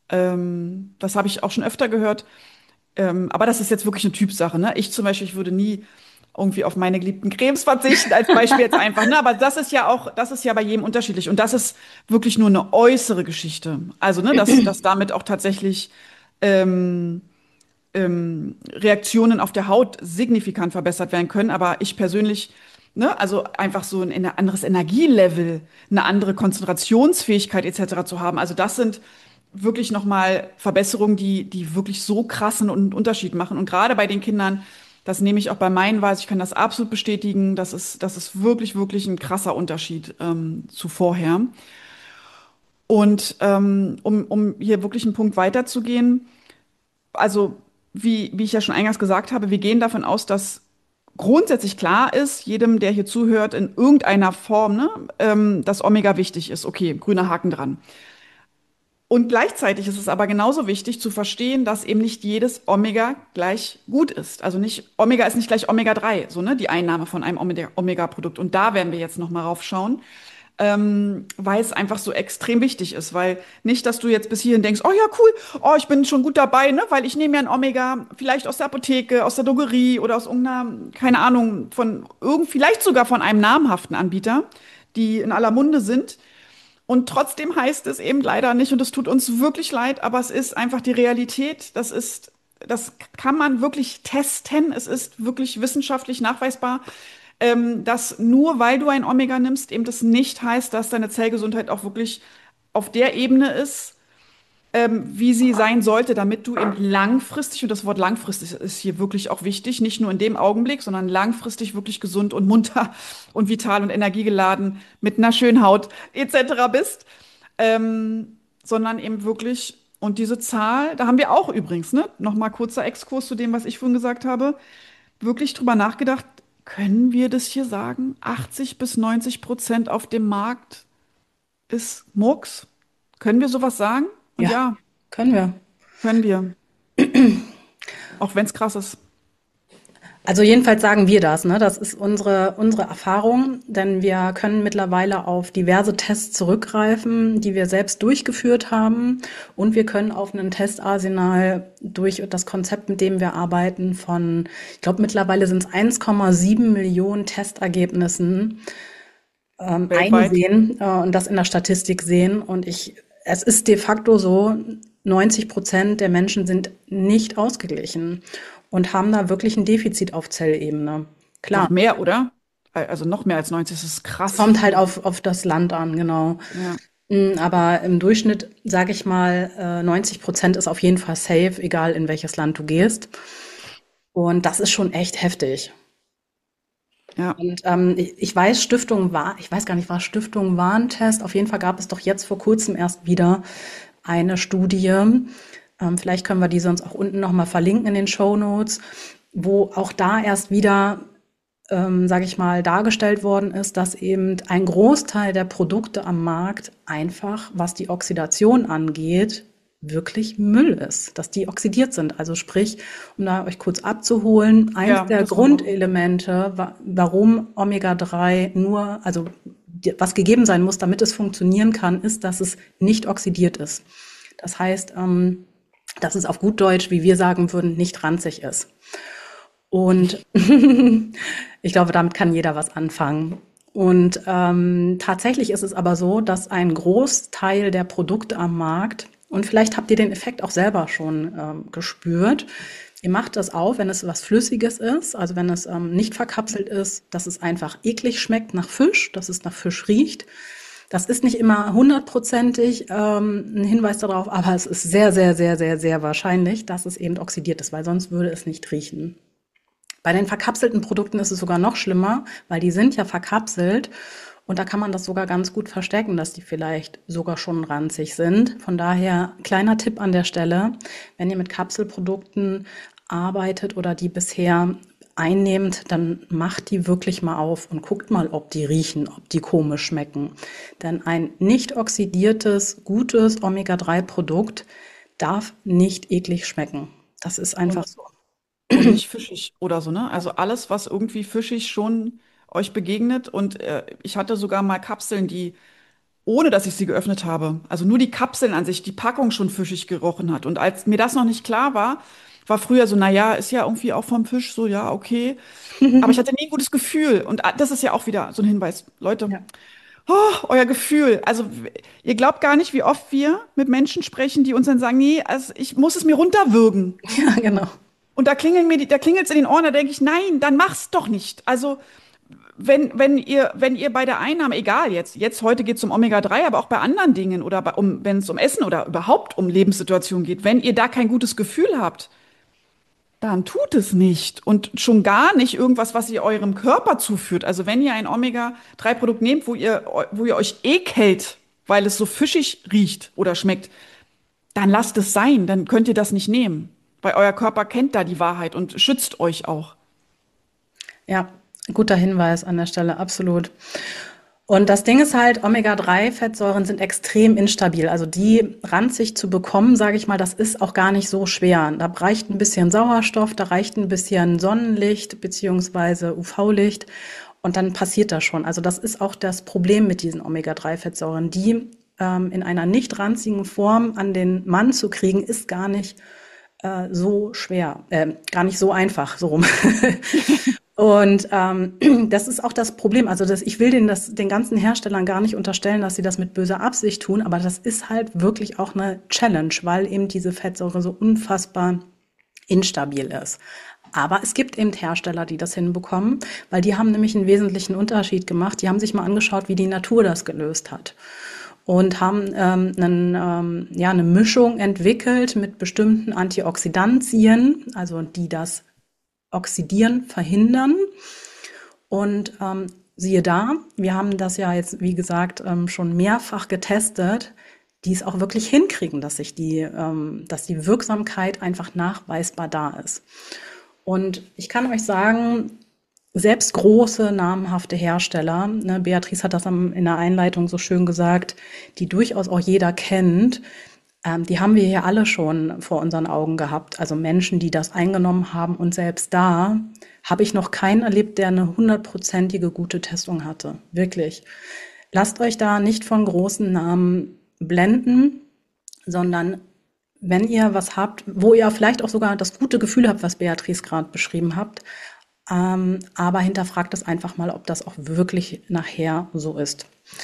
ähm, das habe ich auch schon öfter gehört. Ähm, aber das ist jetzt wirklich eine Typsache, ne? Ich zum Beispiel, ich würde nie irgendwie auf meine geliebten Cremes verzichten, als Beispiel jetzt einfach, ne? Aber das ist ja auch, das ist ja bei jedem unterschiedlich. Und das ist wirklich nur eine äußere Geschichte. Also, ne, dass, dass damit auch tatsächlich ähm, ähm, Reaktionen auf der Haut signifikant verbessert werden können. Aber ich persönlich, ne, also einfach so ein ein anderes Energielevel, eine andere Konzentrationsfähigkeit et cetera zu haben. Also das sind wirklich nochmal Verbesserungen, die, die wirklich so krassen Un- Unterschied machen. Und gerade bei den Kindern, das nehme ich auch bei meinen wahr, ich kann das absolut bestätigen, das ist, das ist wirklich, wirklich ein krasser Unterschied ähm, zu vorher. Und ähm, um, um hier wirklich einen Punkt weiterzugehen, also wie, wie ich ja schon eingangs gesagt habe, wir gehen davon aus, dass grundsätzlich klar ist, jedem, der hier zuhört, in irgendeiner Form, ne, ähm, dass Omega wichtig ist. Okay, grüner Haken dran. Und gleichzeitig ist es aber genauso wichtig zu verstehen, dass eben nicht jedes Omega gleich gut ist. Also nicht, Omega ist nicht gleich Omega drei, so, ne, die Einnahme von einem Omega- Omega-Produkt. Und da werden wir jetzt noch mal raufschauen, ähm, weil es einfach so extrem wichtig ist. Weil nicht, dass du jetzt bis hierhin denkst, oh ja, cool, oh, ich bin schon gut dabei, ne, weil ich nehme ja ein Omega vielleicht aus der Apotheke, aus der Drogerie oder aus irgendeiner, keine Ahnung, von irgend, vielleicht sogar von einem namhaften Anbieter, die in aller Munde sind. Und trotzdem heißt es eben leider nicht, und es tut uns wirklich leid, aber es ist einfach die Realität. Das ist, das kann man wirklich testen. Es ist wirklich wissenschaftlich nachweisbar, ähm, dass nur weil du ein Omega nimmst, eben das nicht heißt, dass deine Zellgesundheit auch wirklich auf der Ebene ist, ähm, wie sie sein sollte, damit du eben langfristig, und das Wort langfristig ist hier wirklich auch wichtig, nicht nur in dem Augenblick, sondern langfristig wirklich gesund und munter und vital und energiegeladen mit einer schönen Haut et cetera bist, ähm, sondern eben wirklich, und diese Zahl, da haben wir auch übrigens, ne, nochmal kurzer Exkurs zu dem, was ich vorhin gesagt habe, wirklich drüber nachgedacht, können wir das hier sagen? achtzig bis neunzig Prozent auf dem Markt ist Murks? Können wir sowas sagen? Und Ja, ja, können wir. können wir, auch wenn es krass ist. Also jedenfalls sagen wir das, ne? Das ist unsere, unsere Erfahrung, denn wir können mittlerweile auf diverse Tests zurückgreifen, die wir selbst durchgeführt haben. Und wir können auf ein Testarsenal durch das Konzept, mit dem wir arbeiten, von, ich glaube, mittlerweile sind es eins Komma sieben Millionen Testergebnissen ähm, Weltweit. einsehen äh, und das in der Statistik sehen. Und ich, es ist de facto so, neunzig Prozent der Menschen sind nicht ausgeglichen und haben da wirklich ein Defizit auf Zellebene. Klar, Noch mehr, oder? Also noch mehr als neunzig, das ist es krass kommt halt viel. auf, auf das Land an, genau. Ja, Mm, Aber im Durchschnitt, sage ich mal, äh, neunzig Prozent ist auf jeden Fall safe, egal in welches Land du gehst. Und das ist schon echt heftig. Ja. Und ähm, ich ich weiß, Stiftung war, ich weiß gar nicht, war Stiftung Warentest. Auf jeden Fall gab es doch jetzt vor kurzem erst wieder eine Studie. Ähm, vielleicht können wir die sonst auch unten nochmal verlinken in den Shownotes, wo auch da erst wieder, ähm, sage ich mal, dargestellt worden ist, dass eben ein Großteil der Produkte am Markt einfach, was die Oxidation angeht, wirklich Müll ist, dass die oxidiert sind. Also sprich, um da euch kurz abzuholen, eins Ja, der das war. Grundelemente, wa warum Omega drei nur, also was gegeben sein muss, damit es funktionieren kann, ist, dass es nicht oxidiert ist. Das heißt, ähm, dass es auf gut Deutsch, wie wir sagen würden, nicht ranzig ist. Und ich glaube, damit kann jeder was anfangen. Und ähm, tatsächlich ist es aber so, dass ein Großteil der Produkte am Markt, und vielleicht habt ihr den Effekt auch selber schon ähm, gespürt, ihr macht das auf, wenn es was Flüssiges ist, also wenn es ähm, nicht verkapselt ist, dass es einfach eklig schmeckt nach Fisch, dass es nach Fisch riecht. Das ist nicht immer hundertprozentig ähm, ein Hinweis darauf, aber es ist sehr, sehr, sehr, sehr, sehr wahrscheinlich, dass es eben oxidiert ist, weil sonst würde es nicht riechen. Bei den verkapselten Produkten ist es sogar noch schlimmer, weil die sind ja verkapselt und da kann man das sogar ganz gut verstecken, dass die vielleicht sogar schon ranzig sind. Von daher kleiner Tipp an der Stelle, wenn ihr mit Kapselprodukten arbeitet oder die bisher einnehmt, dann macht die wirklich mal auf und guckt mal, ob die riechen, ob die komisch schmecken. Denn ein nicht oxidiertes, gutes Omega drei Produkt darf nicht eklig schmecken. Das ist einfach Und, so. und nicht fischig oder so, ne? Also alles, was irgendwie fischig schon euch begegnet. Und äh, ich hatte sogar mal Kapseln, die, ohne dass ich sie geöffnet habe, also nur die Kapseln an sich, die Packung schon fischig gerochen hat. Und als mir das noch nicht klar war, war früher so, na ja, ist ja irgendwie auch vom Fisch so, ja, okay. Aber ich hatte nie ein gutes Gefühl. Und ah, das ist ja auch wieder so ein Hinweis. Leute, Ja. oh, euer Gefühl. Also, w- ihr glaubt gar nicht, wie oft wir mit Menschen sprechen, die uns dann sagen, nee, also ich muss es mir runterwürgen. Ja, genau. Und da klingeln mir die, da klingelt's in den Ohren, da denke ich, nein, dann mach's doch nicht. Also, wenn, wenn ihr, wenn ihr bei der Einnahme, egal jetzt, jetzt heute geht's um Omega drei, aber auch bei anderen Dingen oder bei, um, wenn es um Essen oder überhaupt um Lebenssituationen geht, wenn ihr da kein gutes Gefühl habt, dann tut es nicht. Und schon gar nicht irgendwas, was ihr eurem Körper zuführt. Also wenn ihr ein Omega drei Produkt nehmt, wo ihr, wo ihr euch ekelt, weil es so fischig riecht oder schmeckt, dann lasst es sein. Dann könnt ihr das nicht nehmen. Weil euer Körper kennt da die Wahrheit und schützt euch auch. Ja, guter Hinweis an der Stelle, absolut. Und das Ding ist halt, Omega drei Fettsäuren sind extrem instabil. Also die ranzig zu bekommen, sage ich mal, das ist auch gar nicht so schwer. Da reicht ein bisschen Sauerstoff, da reicht ein bisschen Sonnenlicht beziehungsweise U V-Licht und dann passiert das schon. Also das ist auch das Problem mit diesen Omega drei Fettsäuren. Die ähm, in einer nicht ranzigen Form an den Mann zu kriegen, ist gar nicht äh, so schwer, äh, gar nicht so einfach, so rum. Und ähm, das ist auch das Problem. Also das, ich will den, das, den ganzen Herstellern gar nicht unterstellen, dass sie das mit böser Absicht tun, aber das ist halt wirklich auch eine Challenge, weil eben diese Fettsäure so unfassbar instabil ist. Aber es gibt eben Hersteller, die das hinbekommen, weil die haben nämlich einen wesentlichen Unterschied gemacht. Die haben sich mal angeschaut, wie die Natur das gelöst hat und haben ähm, einen, ähm, ja, eine Mischung entwickelt mit bestimmten Antioxidantien, also die das Oxidieren verhindern. Und ähm, siehe da, wir haben das ja jetzt, wie gesagt, ähm, schon mehrfach getestet, die es auch wirklich hinkriegen, dass sich die, ähm, dass die Wirksamkeit einfach nachweisbar da ist. Und ich kann euch sagen, selbst große, namhafte Hersteller, ne, Beatrice hat das am, in der Einleitung so schön gesagt, die durchaus auch jeder kennt, ähm, die haben wir hier alle schon vor unseren Augen gehabt. Also Menschen, die das eingenommen haben. Und selbst da habe ich noch keinen erlebt, der eine hundertprozentige gute Testung hatte. Wirklich. Lasst euch da nicht von großen Namen blenden, sondern wenn ihr was habt, wo ihr vielleicht auch sogar das gute Gefühl habt, was Beatrice gerade beschrieben habt, ähm, aber hinterfragt es einfach mal, ob das auch wirklich nachher so ist.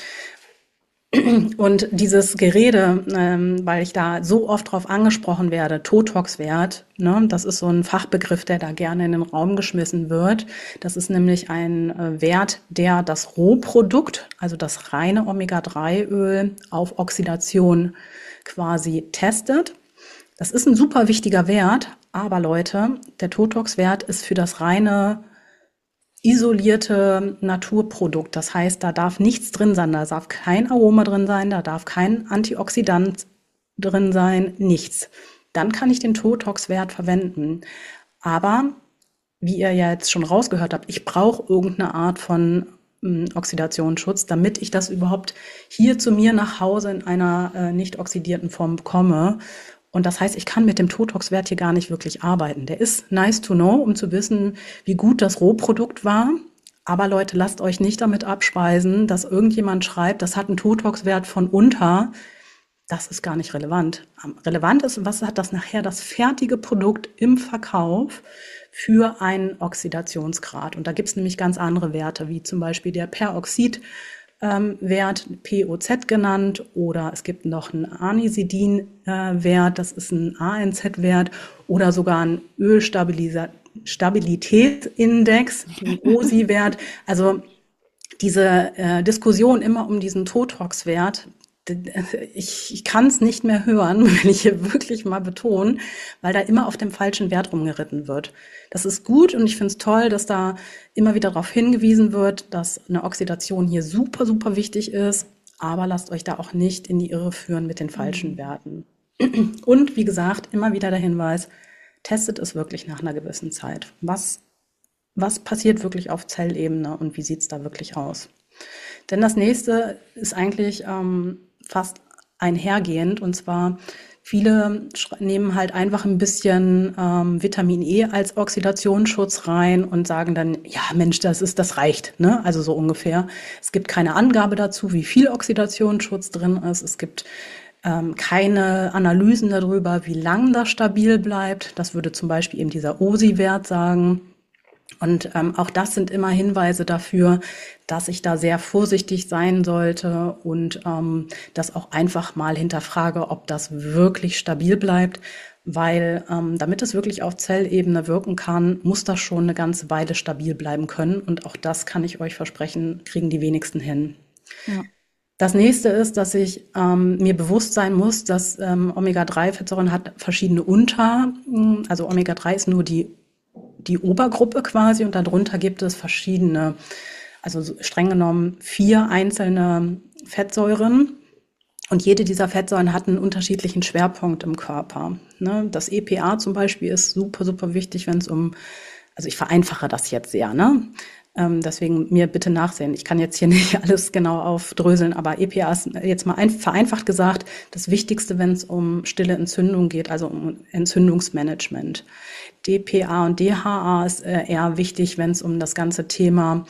Und dieses Gerede, ähm, weil ich da so oft drauf angesprochen werde, Totox-Wert, ne, das ist so ein Fachbegriff, der da gerne in den Raum geschmissen wird. Das ist nämlich ein äh, Wert, der das Rohprodukt, also das reine Omega drei Öl, auf Oxidation quasi testet. Das ist ein super wichtiger Wert, aber Leute, der Totox-Wert ist für das reine isolierte Naturprodukt. Das heißt, da darf nichts drin sein, da darf kein Aroma drin sein, da darf kein Antioxidant drin sein, nichts. Dann kann ich den Totox-Wert verwenden. Aber wie ihr ja jetzt schon rausgehört habt, ich brauche irgendeine Art von ähm, Oxidationsschutz, damit ich das überhaupt hier zu mir nach Hause in einer äh, nicht oxidierten Form bekomme. Und das heißt, ich kann mit dem Totox-Wert hier gar nicht wirklich arbeiten. Der ist nice to know, um zu wissen, wie gut das Rohprodukt war. Aber Leute, lasst euch nicht damit abspeisen, dass irgendjemand schreibt, das hat einen Totox-Wert von unter. Das ist gar nicht relevant. Relevant ist, was hat das nachher das fertige Produkt im Verkauf für einen Oxidationsgrad. Und da gibt es nämlich ganz andere Werte, wie zum Beispiel der Peroxid. Ähm, Wert, P O Z genannt, oder es gibt noch einen Anisidin-Wert, äh, das ist ein A N Z-Wert, oder sogar ein Ölstabilitätsindex, ein O S I-Wert. Also diese äh, Diskussion immer um diesen Totox-Wert, ich, ich kann es nicht mehr hören, will ich hier wirklich mal betonen, weil da immer auf dem falschen Wert rumgeritten wird. Das ist gut und ich finde es toll, dass da immer wieder darauf hingewiesen wird, dass eine Oxidation hier super, super wichtig ist, aber lasst euch da auch nicht in die Irre führen mit den falschen Werten. Und wie gesagt, immer wieder der Hinweis, testet es wirklich nach einer gewissen Zeit. Was, was passiert wirklich auf Zellebene und wie sieht es da wirklich aus? Denn das nächste ist eigentlich ähm, fast einhergehend, und zwar viele nehmen halt einfach ein bisschen ähm, Vitamin E als Oxidationsschutz rein und sagen dann, ja Mensch, das ist, das reicht, ne? Also so ungefähr. Es gibt keine Angabe dazu, wie viel Oxidationsschutz drin ist. Es gibt ähm, keine Analysen darüber, wie lang das stabil bleibt. Das würde zum Beispiel eben dieser O S I-Wert sagen. Und ähm, auch das sind immer Hinweise dafür, dass ich da sehr vorsichtig sein sollte und ähm, das auch einfach mal hinterfrage, ob das wirklich stabil bleibt. Weil ähm, damit es wirklich auf Zellebene wirken kann, muss das schon eine ganze Weile stabil bleiben können. Und auch das kann ich euch versprechen, kriegen die wenigsten hin. Ja. Das nächste ist, dass ich ähm, mir bewusst sein muss, dass ähm, Omega drei Fettsäuren hat verschiedene Unter, also Omega drei ist nur die die Obergruppe quasi und darunter gibt es verschiedene, also streng genommen vier einzelne Fettsäuren und jede dieser Fettsäuren hat einen unterschiedlichen Schwerpunkt im Körper. Ne? Das E P A zum Beispiel ist super, super wichtig, wenn es um, also ich vereinfache das jetzt sehr, ne? Ähm, deswegen mir bitte nachsehen. Ich kann jetzt hier nicht alles genau aufdröseln, aber E P A ist jetzt mal ein, vereinfacht gesagt das Wichtigste, wenn es um stille Entzündung geht, also um Entzündungsmanagement. D P A und D H A ist äh, eher wichtig, wenn es um das ganze Thema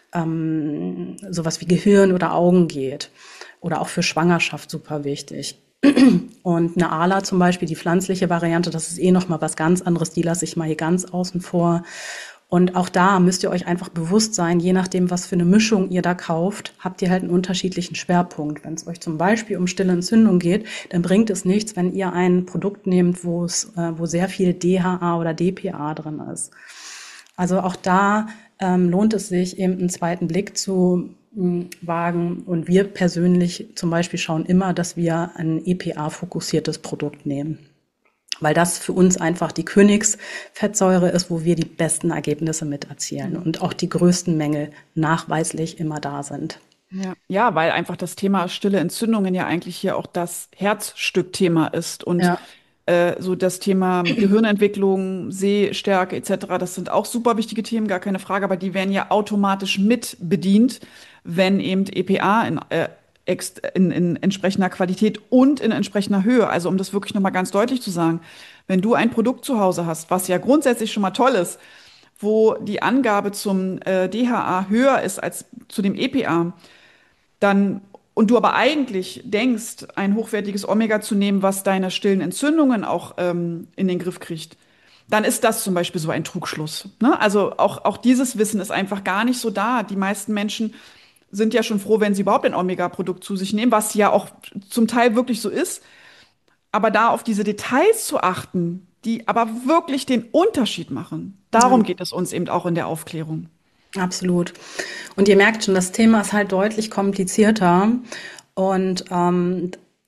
ähm, sowas wie Gehirn oder Augen geht. Oder auch für Schwangerschaft super wichtig. Und eine A L A zum Beispiel, die pflanzliche Variante, das ist eh nochmal was ganz anderes, die lasse ich mal hier ganz außen vor. Und auch da müsst ihr euch einfach bewusst sein, je nachdem, was für eine Mischung ihr da kauft, habt ihr halt einen unterschiedlichen Schwerpunkt. Wenn es euch zum Beispiel um stille Entzündung geht, dann bringt es nichts, wenn ihr ein Produkt nehmt, wo es, äh, wo sehr viel D H A oder D P A drin ist. Also auch da ähm, lohnt es sich, eben einen zweiten Blick zu mh, wagen. Und wir persönlich zum Beispiel schauen immer, dass wir ein E P A-fokussiertes Produkt nehmen. Weil das für uns einfach die Königsfettsäure ist, wo wir die besten Ergebnisse mit erzielen und auch die größten Mängel nachweislich immer da sind. Ja, ja, weil einfach das Thema stille Entzündungen ja eigentlich hier auch das Herzstückthema ist und Ja, äh, so das Thema Gehirnentwicklung, Sehstärke et cetera, das sind auch super wichtige Themen, gar keine Frage, aber die werden ja automatisch mit bedient, wenn eben E P A in, äh, ex- in, in entsprechender Qualität und in entsprechender Höhe, also um das wirklich nochmal ganz deutlich zu sagen, wenn du ein Produkt zu Hause hast, was ja grundsätzlich schon mal toll ist, wo die Angabe zum äh, D H A höher ist als zu dem E P A, dann und du aber eigentlich denkst, ein hochwertiges Omega zu nehmen, was deine stillen Entzündungen auch ähm, in den Griff kriegt, dann ist das zum Beispiel so ein Trugschluss. Ne? Also auch, auch dieses Wissen ist einfach gar nicht so da. Die meisten Menschen sind ja schon froh, wenn sie überhaupt ein Omega-Produkt zu sich nehmen, was ja auch zum Teil wirklich so ist. Aber da auf diese Details zu achten, die aber wirklich den Unterschied machen, darum ja, geht es uns eben auch in der Aufklärung. absolut. Und ihr merkt schon, das Thema ist halt deutlich komplizierter. Und ähm,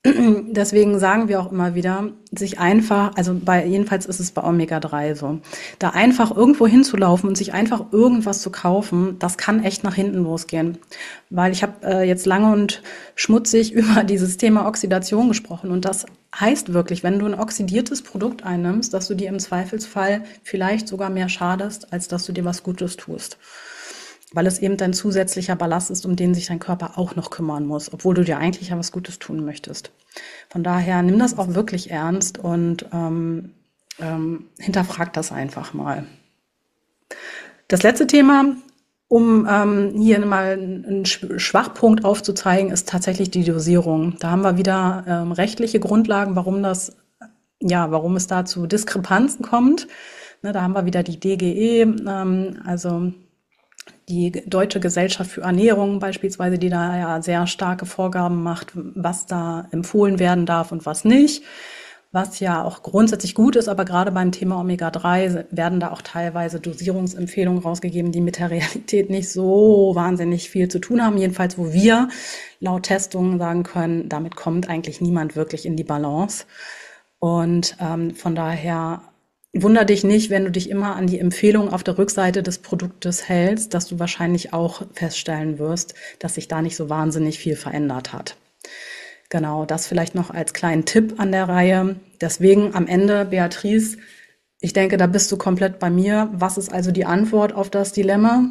Deswegen sagen wir auch immer wieder, sich einfach, also bei, jedenfalls ist es bei Omega drei so, da einfach irgendwo hinzulaufen und sich einfach irgendwas zu kaufen, das kann echt nach hinten losgehen. Weil ich habe äh, jetzt lange und schmutzig über dieses Thema Oxidation gesprochen und das heißt wirklich, wenn du ein oxidiertes Produkt einnimmst, dass du dir im Zweifelsfall vielleicht sogar mehr schadest, als dass du dir was Gutes tust. Weil es eben dein zusätzlicher Ballast ist, um den sich dein Körper auch noch kümmern muss, obwohl du dir eigentlich ja was Gutes tun möchtest. Von daher nimm das auch wirklich ernst und ähm, ähm, hinterfrag das einfach mal. Das letzte Thema, um ähm, hier mal einen Schwachpunkt aufzuzeigen, ist tatsächlich die Dosierung. Da haben wir wieder ähm, rechtliche Grundlagen, warum das, ja, warum es da zu Diskrepanzen kommt. Ne, da haben wir wieder die D G E, ähm, also die Deutsche Gesellschaft für Ernährung beispielsweise, die da ja sehr starke Vorgaben macht, was da empfohlen werden darf und was nicht, was ja auch grundsätzlich gut ist, aber gerade beim Thema Omega drei werden da auch teilweise Dosierungsempfehlungen rausgegeben, die mit der Realität nicht so wahnsinnig viel zu tun haben, jedenfalls wo wir laut Testungen sagen können, damit kommt eigentlich niemand wirklich in die Balance. Und ähm, von daher wunder dich nicht, wenn du dich immer an die Empfehlung auf der Rückseite des Produktes hältst, dass du wahrscheinlich auch feststellen wirst, dass sich da nicht so wahnsinnig viel verändert hat. Genau, das vielleicht noch als kleinen Tipp an der Reihe. Deswegen am Ende, Beatrice, ich denke, da bist du komplett bei mir. Was ist also die Antwort auf das Dilemma?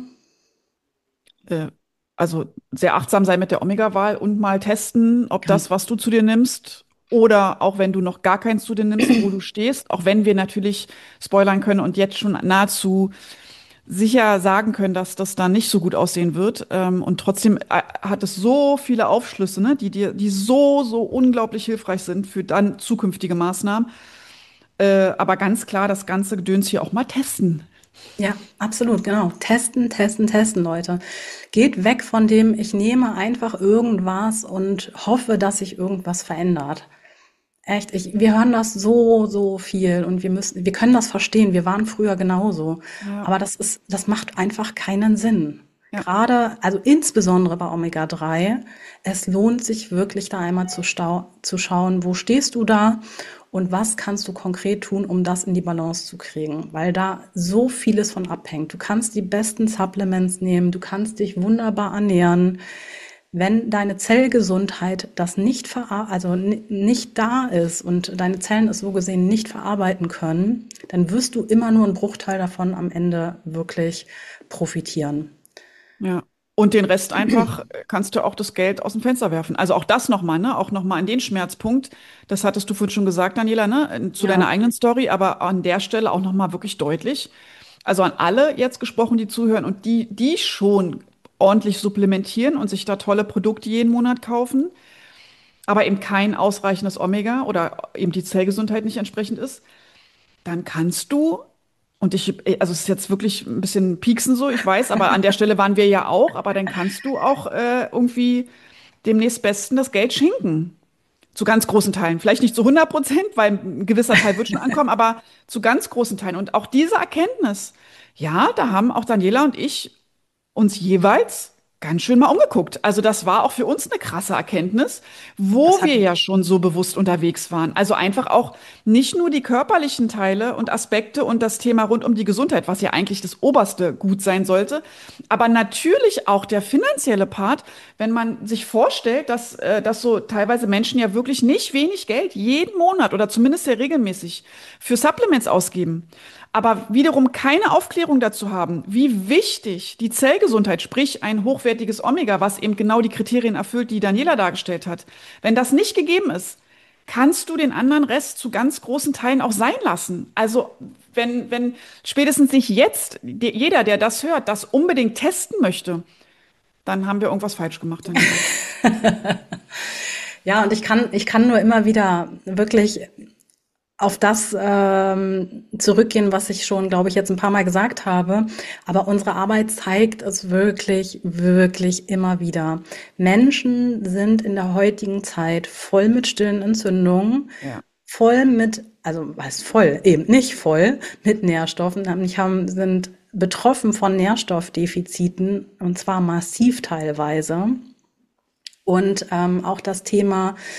Äh, also sehr achtsam sein mit der Omega-Wahl und mal testen, ob das, was du zu dir nimmst, oder auch wenn du noch gar keins zu dir nimmst, wo du stehst, auch wenn wir natürlich spoilern können und jetzt schon nahezu sicher sagen können, dass das dann nicht so gut aussehen wird. Ähm, und trotzdem äh, hat es so viele Aufschlüsse, ne, die dir, die so, so unglaublich hilfreich sind für dann zukünftige Maßnahmen. Äh, aber ganz klar, das ganze Gedöns hier auch mal testen. Ja, absolut, genau. Testen, testen, testen, Leute. Geht weg von dem, ich nehme einfach irgendwas und hoffe, dass sich irgendwas verändert. Echt, ich, wir hören das so, so viel und wir müssen, wir können das verstehen. Wir waren früher genauso. Ja, Aber das ist, das macht einfach keinen Sinn. ja, Gerade, also insbesondere bei Omega drei, es lohnt sich wirklich da einmal zu, stau zu schauen, wo stehst du da und was kannst du konkret tun, um das in die Balance zu kriegen, weil da so vieles von abhängt. Du kannst die besten Supplements nehmen, du kannst dich wunderbar ernähren. Wenn deine Zellgesundheit das nicht verar also ni- nicht da ist und deine Zellen es so gesehen nicht verarbeiten können, dann wirst du immer nur einen Bruchteil davon am Ende wirklich profitieren. ja. Und den Rest einfach äh, kannst du auch das Geld aus dem Fenster werfen. Also auch das nochmal, ne? Auch nochmal an den Schmerzpunkt. Das hattest du vorhin schon gesagt, Daniela, ne? äh, Zu deiner Ja, eigenen Story, aber an der Stelle auch nochmal wirklich deutlich. Also an alle jetzt gesprochen, die zuhören und die, die schon ordentlich supplementieren und sich da tolle Produkte jeden Monat kaufen, aber eben kein ausreichendes Omega oder eben die Zellgesundheit nicht entsprechend ist, dann kannst du, und ich, also es ist jetzt wirklich ein bisschen pieksen so, ich weiß, aber an der Stelle waren wir ja auch, aber dann kannst du auch äh, irgendwie dem nächstbesten das Geld schenken. Zu ganz großen Teilen. Vielleicht nicht zu hundert Prozent, weil ein gewisser Teil wird schon ankommen, aber zu ganz großen Teilen. Und auch diese Erkenntnis, ja, da haben auch Daniela und ich uns jeweils ganz schön mal umgeguckt. Also das war auch für uns eine krasse Erkenntnis, wo das hat wir ja schon so bewusst unterwegs waren. Also einfach auch nicht nur die körperlichen Teile und Aspekte und das Thema rund um die Gesundheit, was ja eigentlich das oberste Gut sein sollte, aber natürlich auch der finanzielle Part, wenn man sich vorstellt, dass, äh, dass so teilweise Menschen ja wirklich nicht wenig Geld jeden Monat oder zumindest sehr regelmäßig für Supplements ausgeben, aber wiederum keine Aufklärung dazu haben, wie wichtig die Zellgesundheit, sprich ein hochwertiges Omega, was eben genau die Kriterien erfüllt, die Daniela dargestellt hat. Wenn das nicht gegeben ist, kannst du den anderen Rest zu ganz großen Teilen auch sein lassen. Also wenn, wenn spätestens nicht jetzt die, jeder, der das hört, das unbedingt testen möchte, dann haben wir irgendwas falsch gemacht, Daniela. ja, und ich kann, ich kann nur immer wieder wirklich auf das ähm, zurückgehen, was ich schon, glaube ich, jetzt ein paar Mal gesagt habe. Aber unsere Arbeit zeigt es wirklich, wirklich immer wieder. Menschen sind in der heutigen Zeit voll mit stillen Entzündungen, Ja. voll mit, also was voll, eben nicht voll mit Nährstoffen, nämlich haben, sind betroffen von Nährstoffdefiziten und zwar massiv teilweise. Und ähm, auch das Thema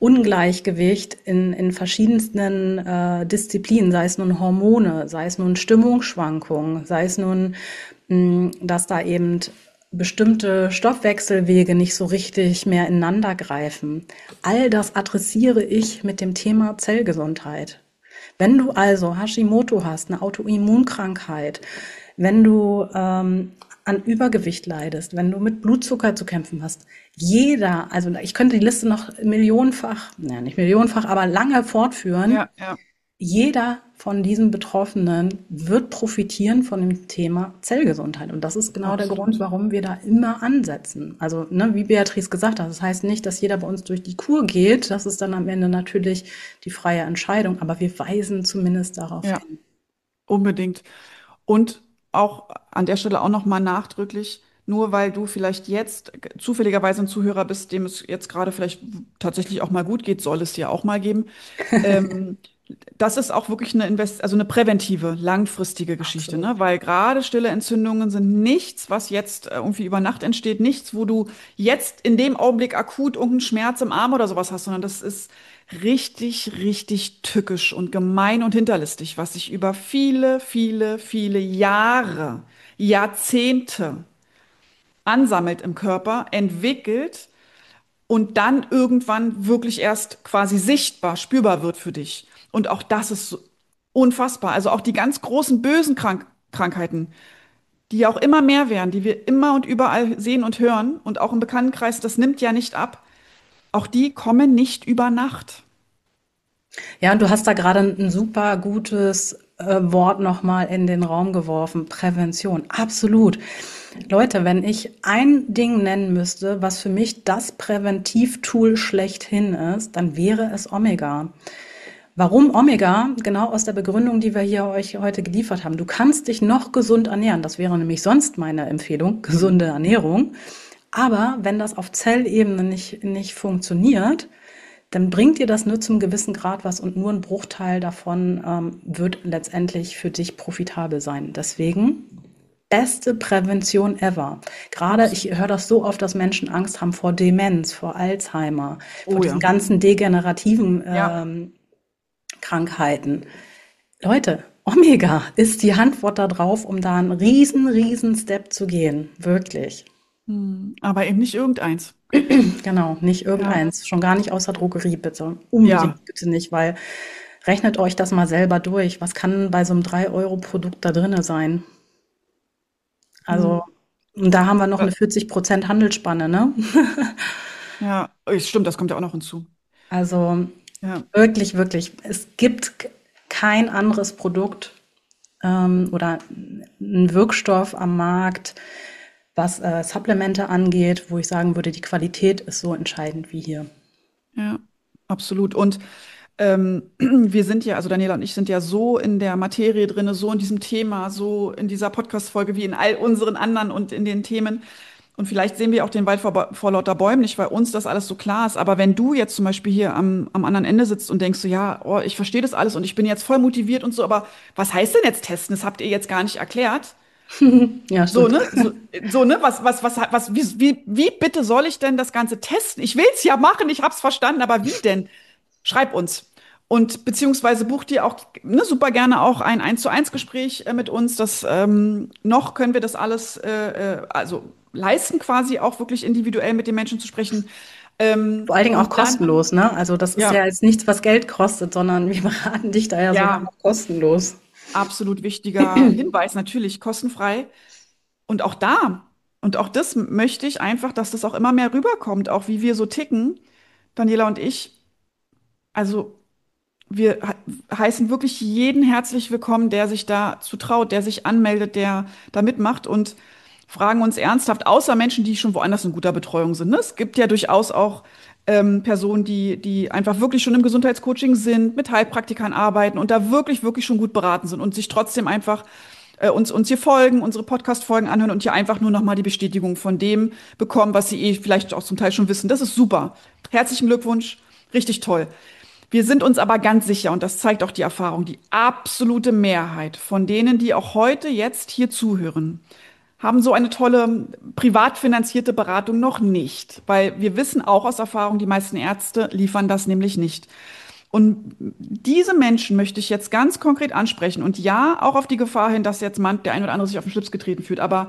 Ungleichgewicht in, in verschiedensten äh, Disziplinen, sei es nun Hormone, sei es nun Stimmungsschwankungen, sei es nun, mh, dass da eben bestimmte Stoffwechselwege nicht so richtig mehr ineinander greifen. All das adressiere ich mit dem Thema Zellgesundheit. Wenn du also Hashimoto hast, eine Autoimmunkrankheit, wenn du ähm, an Übergewicht leidest, wenn du mit Blutzucker zu kämpfen hast, jeder, also ich könnte die Liste noch millionenfach, naja, nicht millionenfach, aber lange fortführen, Ja, ja, jeder von diesen Betroffenen wird profitieren von dem Thema Zellgesundheit. Und das ist genau der Grund, absolut. warum wir da immer ansetzen. Also, ne, wie Beatrice gesagt hat, das heißt nicht, dass jeder bei uns durch die Kur geht. Das ist dann am Ende natürlich die freie Entscheidung. Aber wir weisen zumindest darauf Ja, hin. unbedingt. Und auch an der Stelle auch nochmal nachdrücklich, nur weil du vielleicht jetzt zufälligerweise ein Zuhörer bist, dem es jetzt gerade vielleicht tatsächlich auch mal gut geht, soll es dir auch mal geben. Ähm, Das ist auch wirklich eine Invest also eine präventive, langfristige Geschichte, Absolut. ne? Weil gerade stille Entzündungen sind nichts, was jetzt äh, irgendwie über Nacht entsteht, nichts, wo du jetzt in dem Augenblick akut irgendeinen Schmerz im Arm oder sowas hast, sondern das ist richtig, richtig tückisch und gemein und hinterlistig, was sich über viele, viele, viele Jahre, Jahrzehnte ansammelt im Körper, entwickelt und dann irgendwann wirklich erst quasi sichtbar, spürbar wird für dich. Und auch das ist so unfassbar. Also auch die ganz großen bösen Krank Krankheiten, die ja auch immer mehr werden, die wir immer und überall sehen und hören und auch im Bekanntenkreis, das nimmt ja nicht ab. Auch die kommen nicht über Nacht. Ja, und du hast da gerade ein super gutes äh, Wort nochmal in den Raum geworfen. Prävention. Absolut. Leute, wenn ich ein Ding nennen müsste, was für mich das Präventivtool schlechthin ist, dann wäre es Omega. Warum Omega? Genau aus der Begründung, die wir hier euch heute geliefert haben. Du kannst dich noch gesund ernähren. Das wäre nämlich sonst meine Empfehlung, gesunde Ernährung. Aber wenn das auf Zellebene nicht, nicht funktioniert, dann bringt dir das nur zum gewissen Grad was und nur ein Bruchteil davon ähm, wird letztendlich für dich profitabel sein. Deswegen beste Prävention ever. Gerade ich Absolut. höre das so oft, dass Menschen Angst haben vor Demenz, vor Alzheimer, vor Oh diesen ja. ganzen degenerativen Ja, ähm, Krankheiten. Leute, Omega ist die Antwort darauf, um da einen riesen, riesen Step zu gehen. Wirklich. hm, aber eben nicht irgendeins. Genau, nicht Ja, irgendeins. Schon gar nicht aus der Drogerie, bitte. ja. Unbedingt bitte nicht, weil rechnet euch das mal selber durch. Was kann bei so einem drei Euro Produkt da drinne sein? Hm. Also, und da haben wir noch Äh, eine vierzig Prozent Handelsspanne, ne? Ja, äh, stimmt, das kommt ja auch noch hinzu. Also, Ja. wirklich, wirklich. Es gibt kein anderes Produkt ähm, oder einen Wirkstoff am Markt, was äh, Supplemente angeht, wo ich sagen würde, die Qualität ist so entscheidend wie hier. Ja, absolut. Und ähm, wir sind ja, also Daniela und ich sind ja so in der Materie drinne, so in diesem Thema, so in dieser Podcast-Folge wie in all unseren anderen und in den Themen. Und vielleicht sehen wir auch den Wald vor, Ba- vor lauter Bäumen nicht, weil uns das alles so klar ist. Aber wenn du jetzt zum Beispiel hier am, am anderen Ende sitzt und denkst so, ja, oh, ich verstehe das alles und ich bin jetzt voll motiviert und so, aber was heißt denn jetzt testen? Das habt ihr jetzt gar nicht erklärt. Ja, So, stimmt. ne? So, so, ne? Was, was, was, was, wie, wie, wie bitte soll ich denn das Ganze testen? Ich will's ja machen, ich hab's verstanden, aber wie denn? Schreib uns. Und beziehungsweise bucht ihr auch ne, super gerne auch ein eins zu eins Gespräch äh, mit uns. Das ähm, noch können wir das alles äh, äh, also leisten, quasi auch wirklich individuell mit den Menschen zu sprechen. Ähm, Vor allen Dingen auch und dann, kostenlos, ne? Also das ist ja ja, jetzt nichts, was Geld kostet, sondern wir beraten dich da ja sogar ja, noch kostenlos. absolut wichtiger Hinweis, natürlich kostenfrei. Und auch da, und auch das möchte ich einfach, dass das auch immer mehr rüberkommt, auch wie wir so ticken, Daniela und ich. Also wir he- heißen wirklich jeden herzlich willkommen, der sich dazu traut, der sich anmeldet, der da mitmacht und fragen uns ernsthaft, außer Menschen, die schon woanders in guter Betreuung sind. Ne? Es gibt ja durchaus auch ähm, Personen, die, die einfach wirklich schon im Gesundheitscoaching sind, mit Heilpraktikern arbeiten und da wirklich, wirklich schon gut beraten sind und sich trotzdem einfach äh, uns, uns hier folgen, unsere Podcast-Folgen anhören und hier einfach nur nochmal die Bestätigung von dem bekommen, was sie eh vielleicht auch zum Teil schon wissen. Das ist super. Herzlichen Glückwunsch. Richtig toll. Wir sind uns aber ganz sicher, und das zeigt auch die Erfahrung, die absolute Mehrheit von denen, die auch heute jetzt hier zuhören, haben so eine tolle privat finanzierte Beratung noch nicht, weil wir wissen auch aus Erfahrung, die meisten Ärzte liefern das nämlich nicht. Und diese Menschen möchte ich jetzt ganz konkret ansprechen. Und ja, auch auf die Gefahr hin, dass jetzt man, der ein oder andere sich auf den Schlips getreten fühlt. Aber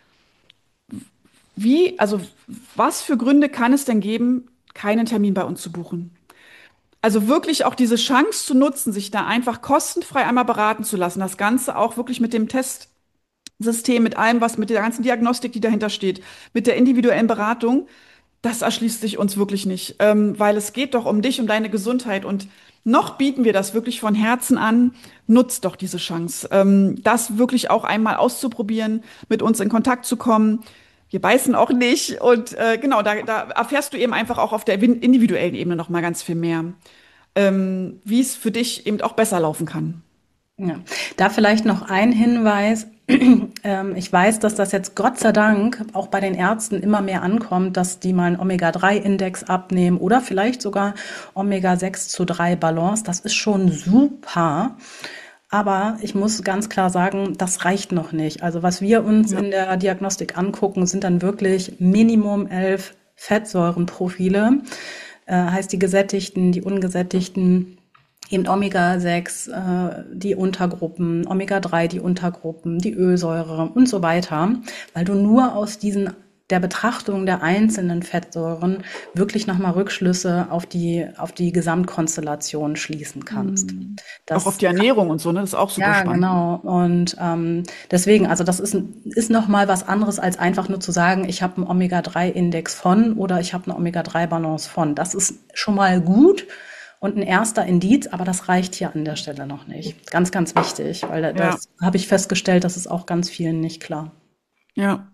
wie, also was für Gründe kann es denn geben, keinen Termin bei uns zu buchen? Also wirklich auch diese Chance zu nutzen, sich da einfach kostenfrei einmal beraten zu lassen. Das Ganze auch wirklich mit dem Testsystem, mit allem, was mit der ganzen Diagnostik, die dahinter steht, mit der individuellen Beratung. Das erschließt sich uns wirklich nicht, ähm, weil es geht doch um dich, um deine Gesundheit. Und noch bieten wir das wirklich von Herzen an. Nutzt doch diese Chance, ähm, das wirklich auch einmal auszuprobieren, mit uns in Kontakt zu kommen. Wir beißen auch nicht. Und äh, genau, da, da erfährst du eben einfach auch auf der individuellen Ebene noch mal ganz viel mehr, ähm, wie es für dich eben auch besser laufen kann. Ja. Da vielleicht noch ein Hinweis. Ähm, ich weiß, dass das jetzt Gott sei Dank auch bei den Ärzten immer mehr ankommt, dass die mal einen Omega drei Index abnehmen oder vielleicht sogar Omega sechs zu drei Balance. Das ist schon super. Aber ich muss ganz klar sagen, das reicht noch nicht. Also was wir uns Ja. in der Diagnostik angucken, sind dann wirklich Minimum elf Fettsäurenprofile. Äh, heißt die gesättigten, die ungesättigten, eben Omega sechs, äh, die Untergruppen, Omega drei, die Untergruppen, die Ölsäure und so weiter, weil du nur aus diesen der Betrachtung der einzelnen Fettsäuren wirklich nochmal Rückschlüsse auf die, auf die Gesamtkonstellation schließen kannst. Hm. Auch auf Das die Ernährung und so, ne? Das ist auch super ja, spannend. genau. Und ähm, deswegen, also das ist, ist noch mal was anderes, als einfach nur zu sagen, ich habe einen Omega drei Index von oder ich habe eine Omega drei Balance von. Das ist schon mal gut und ein erster Indiz, aber das reicht hier an der Stelle noch nicht. Ganz, ganz wichtig, weil da- Ja, das habe ich festgestellt, das ist auch ganz vielen nicht klar. ja.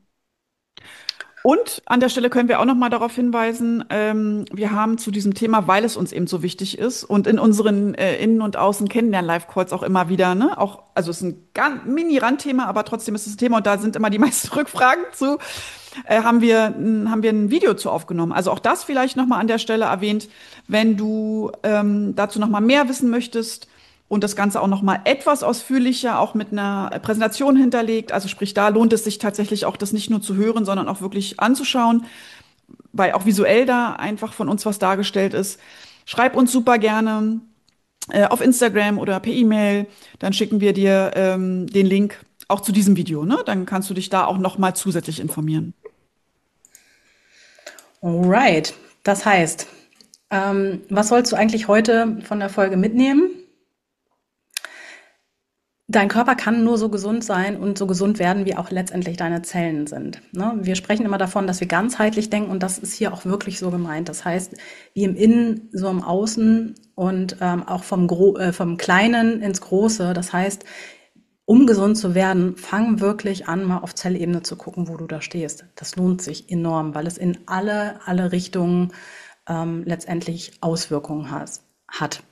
Und an der Stelle können wir auch noch mal darauf hinweisen, ähm, wir haben zu diesem Thema, weil es uns eben so wichtig ist und in unseren äh, Innen- und Außen-Kennenlernen-Live-Calls auch immer wieder, ne, auch, also es ist ein ganz Mini-Randthema, aber trotzdem ist es ein Thema und da sind immer die meisten Rückfragen zu, äh, haben wir, n- haben wir ein Video zu aufgenommen. Also auch das vielleicht noch mal an der Stelle erwähnt, wenn du ähm, dazu noch mal mehr wissen möchtest, und das Ganze auch noch mal etwas ausführlicher, auch mit einer Präsentation hinterlegt. Also sprich, da lohnt es sich tatsächlich auch, das nicht nur zu hören, sondern auch wirklich anzuschauen, weil auch visuell da einfach von uns was dargestellt ist. Schreib uns super gerne äh, auf Instagram oder per E-Mail. Dann schicken wir dir ähm, den Link auch zu diesem Video. Ne? Dann kannst du dich da auch noch mal zusätzlich informieren. Alright. Das heißt, ähm, was sollst du eigentlich heute von der Folge mitnehmen? Dein Körper kann nur so gesund sein und so gesund werden, wie auch letztendlich deine Zellen sind. Ne? Wir sprechen immer davon, dass wir ganzheitlich denken und das ist hier auch wirklich so gemeint. Das heißt, wie im Innen, so im Außen und ähm, auch vom, Gro äh, vom Kleinen ins Große. Das heißt, um gesund zu werden, fang wirklich an, mal auf Zellebene zu gucken, wo du da stehst. Das lohnt sich enorm, weil es in alle, alle Richtungen ähm, letztendlich Auswirkungen has, hat.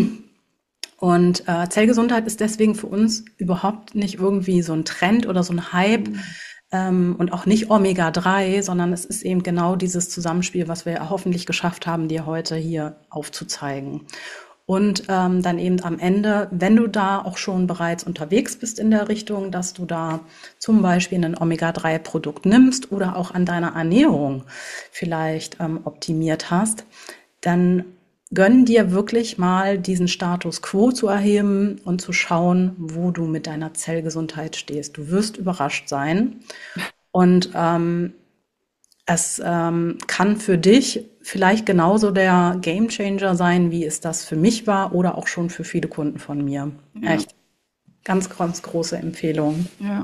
Und äh, Zellgesundheit ist deswegen für uns überhaupt nicht irgendwie so ein Trend oder so ein Hype ähm, und auch nicht Omega drei, sondern es ist eben genau dieses Zusammenspiel, was wir hoffentlich geschafft haben, dir heute hier aufzuzeigen. Und ähm, dann eben am Ende, wenn du da auch schon bereits unterwegs bist in der Richtung, dass du da zum Beispiel ein Omega drei Produkt nimmst oder auch an deiner Ernährung vielleicht ähm, optimiert hast, dann gönn dir wirklich mal diesen Status quo zu erheben und zu schauen, wo du mit deiner Zellgesundheit stehst. Du wirst überrascht sein. Und ähm, es ähm, kann für dich vielleicht genauso der Gamechanger sein, wie es das für mich war oder auch schon für viele Kunden von mir. Ja, Echt ganz, ganz große Empfehlung. ja.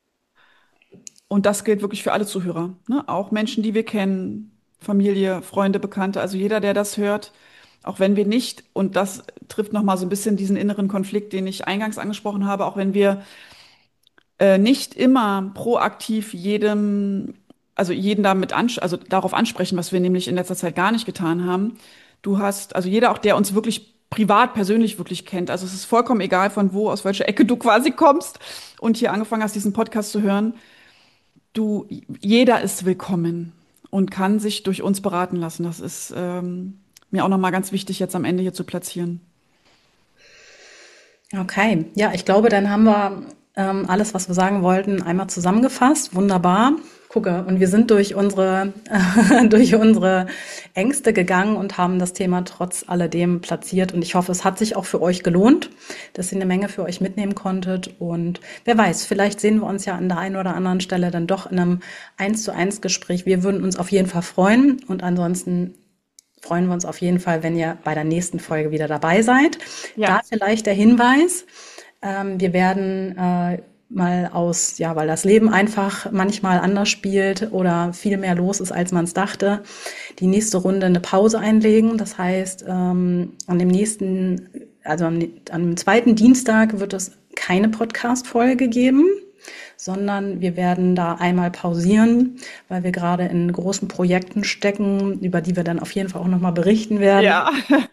Und das gilt wirklich für alle Zuhörer, ne? Auch Menschen, die wir kennen, Familie, Freunde, Bekannte, also jeder, der das hört, auch wenn wir nicht, und das trifft noch mal so ein bisschen diesen inneren Konflikt, den ich eingangs angesprochen habe, auch wenn wir äh, nicht immer proaktiv jedem, also jeden damit ans also darauf ansprechen, was wir nämlich in letzter Zeit gar nicht getan haben. Du hast, also jeder auch, der uns wirklich privat, persönlich wirklich kennt, also es ist vollkommen egal, von wo, aus welcher Ecke du quasi kommst und hier angefangen hast, diesen Podcast zu hören. Du, jeder ist willkommen und kann sich durch uns beraten lassen. Das ist ähm, mir auch nochmal ganz wichtig, jetzt am Ende hier zu platzieren. Okay, ja, ich glaube, dann haben wir Ähm, alles, was wir sagen wollten, einmal zusammengefasst. Wunderbar. Gucke, und wir sind durch unsere, durch unsere Ängste gegangen und haben das Thema trotz alledem platziert. Und ich hoffe, es hat sich auch für euch gelohnt, dass ihr eine Menge für euch mitnehmen konntet. Und wer weiß, vielleicht sehen wir uns ja an der einen oder anderen Stelle dann doch in einem eins zu eins Gespräch. Wir würden uns auf jeden Fall freuen. Und ansonsten freuen wir uns auf jeden Fall, wenn ihr bei der nächsten Folge wieder dabei seid. Ja. Da vielleicht der Hinweis. Ähm, wir werden äh, mal aus, ja, weil das Leben einfach manchmal anders spielt oder viel mehr los ist, als man es dachte, die nächste Runde eine Pause einlegen. Das heißt, ähm, an dem nächsten, also am, am zweiten Dienstag wird es keine Podcast-Folge geben, sondern wir werden da einmal pausieren, weil wir gerade in großen Projekten stecken, über die wir dann auf jeden Fall auch nochmal berichten werden. Ja.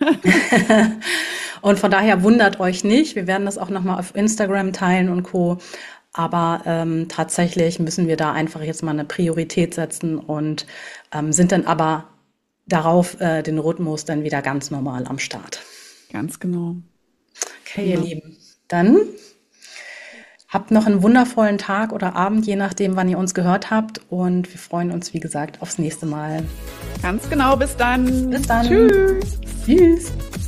Und von daher wundert euch nicht, wir werden das auch nochmal auf Instagram teilen und Co. Aber ähm, tatsächlich müssen wir da einfach jetzt mal eine Priorität setzen und ähm, sind dann aber darauf äh, den Rhythmus dann wieder ganz normal am Start. Ganz genau. Okay, ihr Lieben, dann habt noch einen wundervollen Tag oder Abend, je nachdem, wann ihr uns gehört habt. Und wir freuen uns, wie gesagt, aufs nächste Mal. Ganz genau. Bis dann. Bis dann. Tschüss. Tschüss.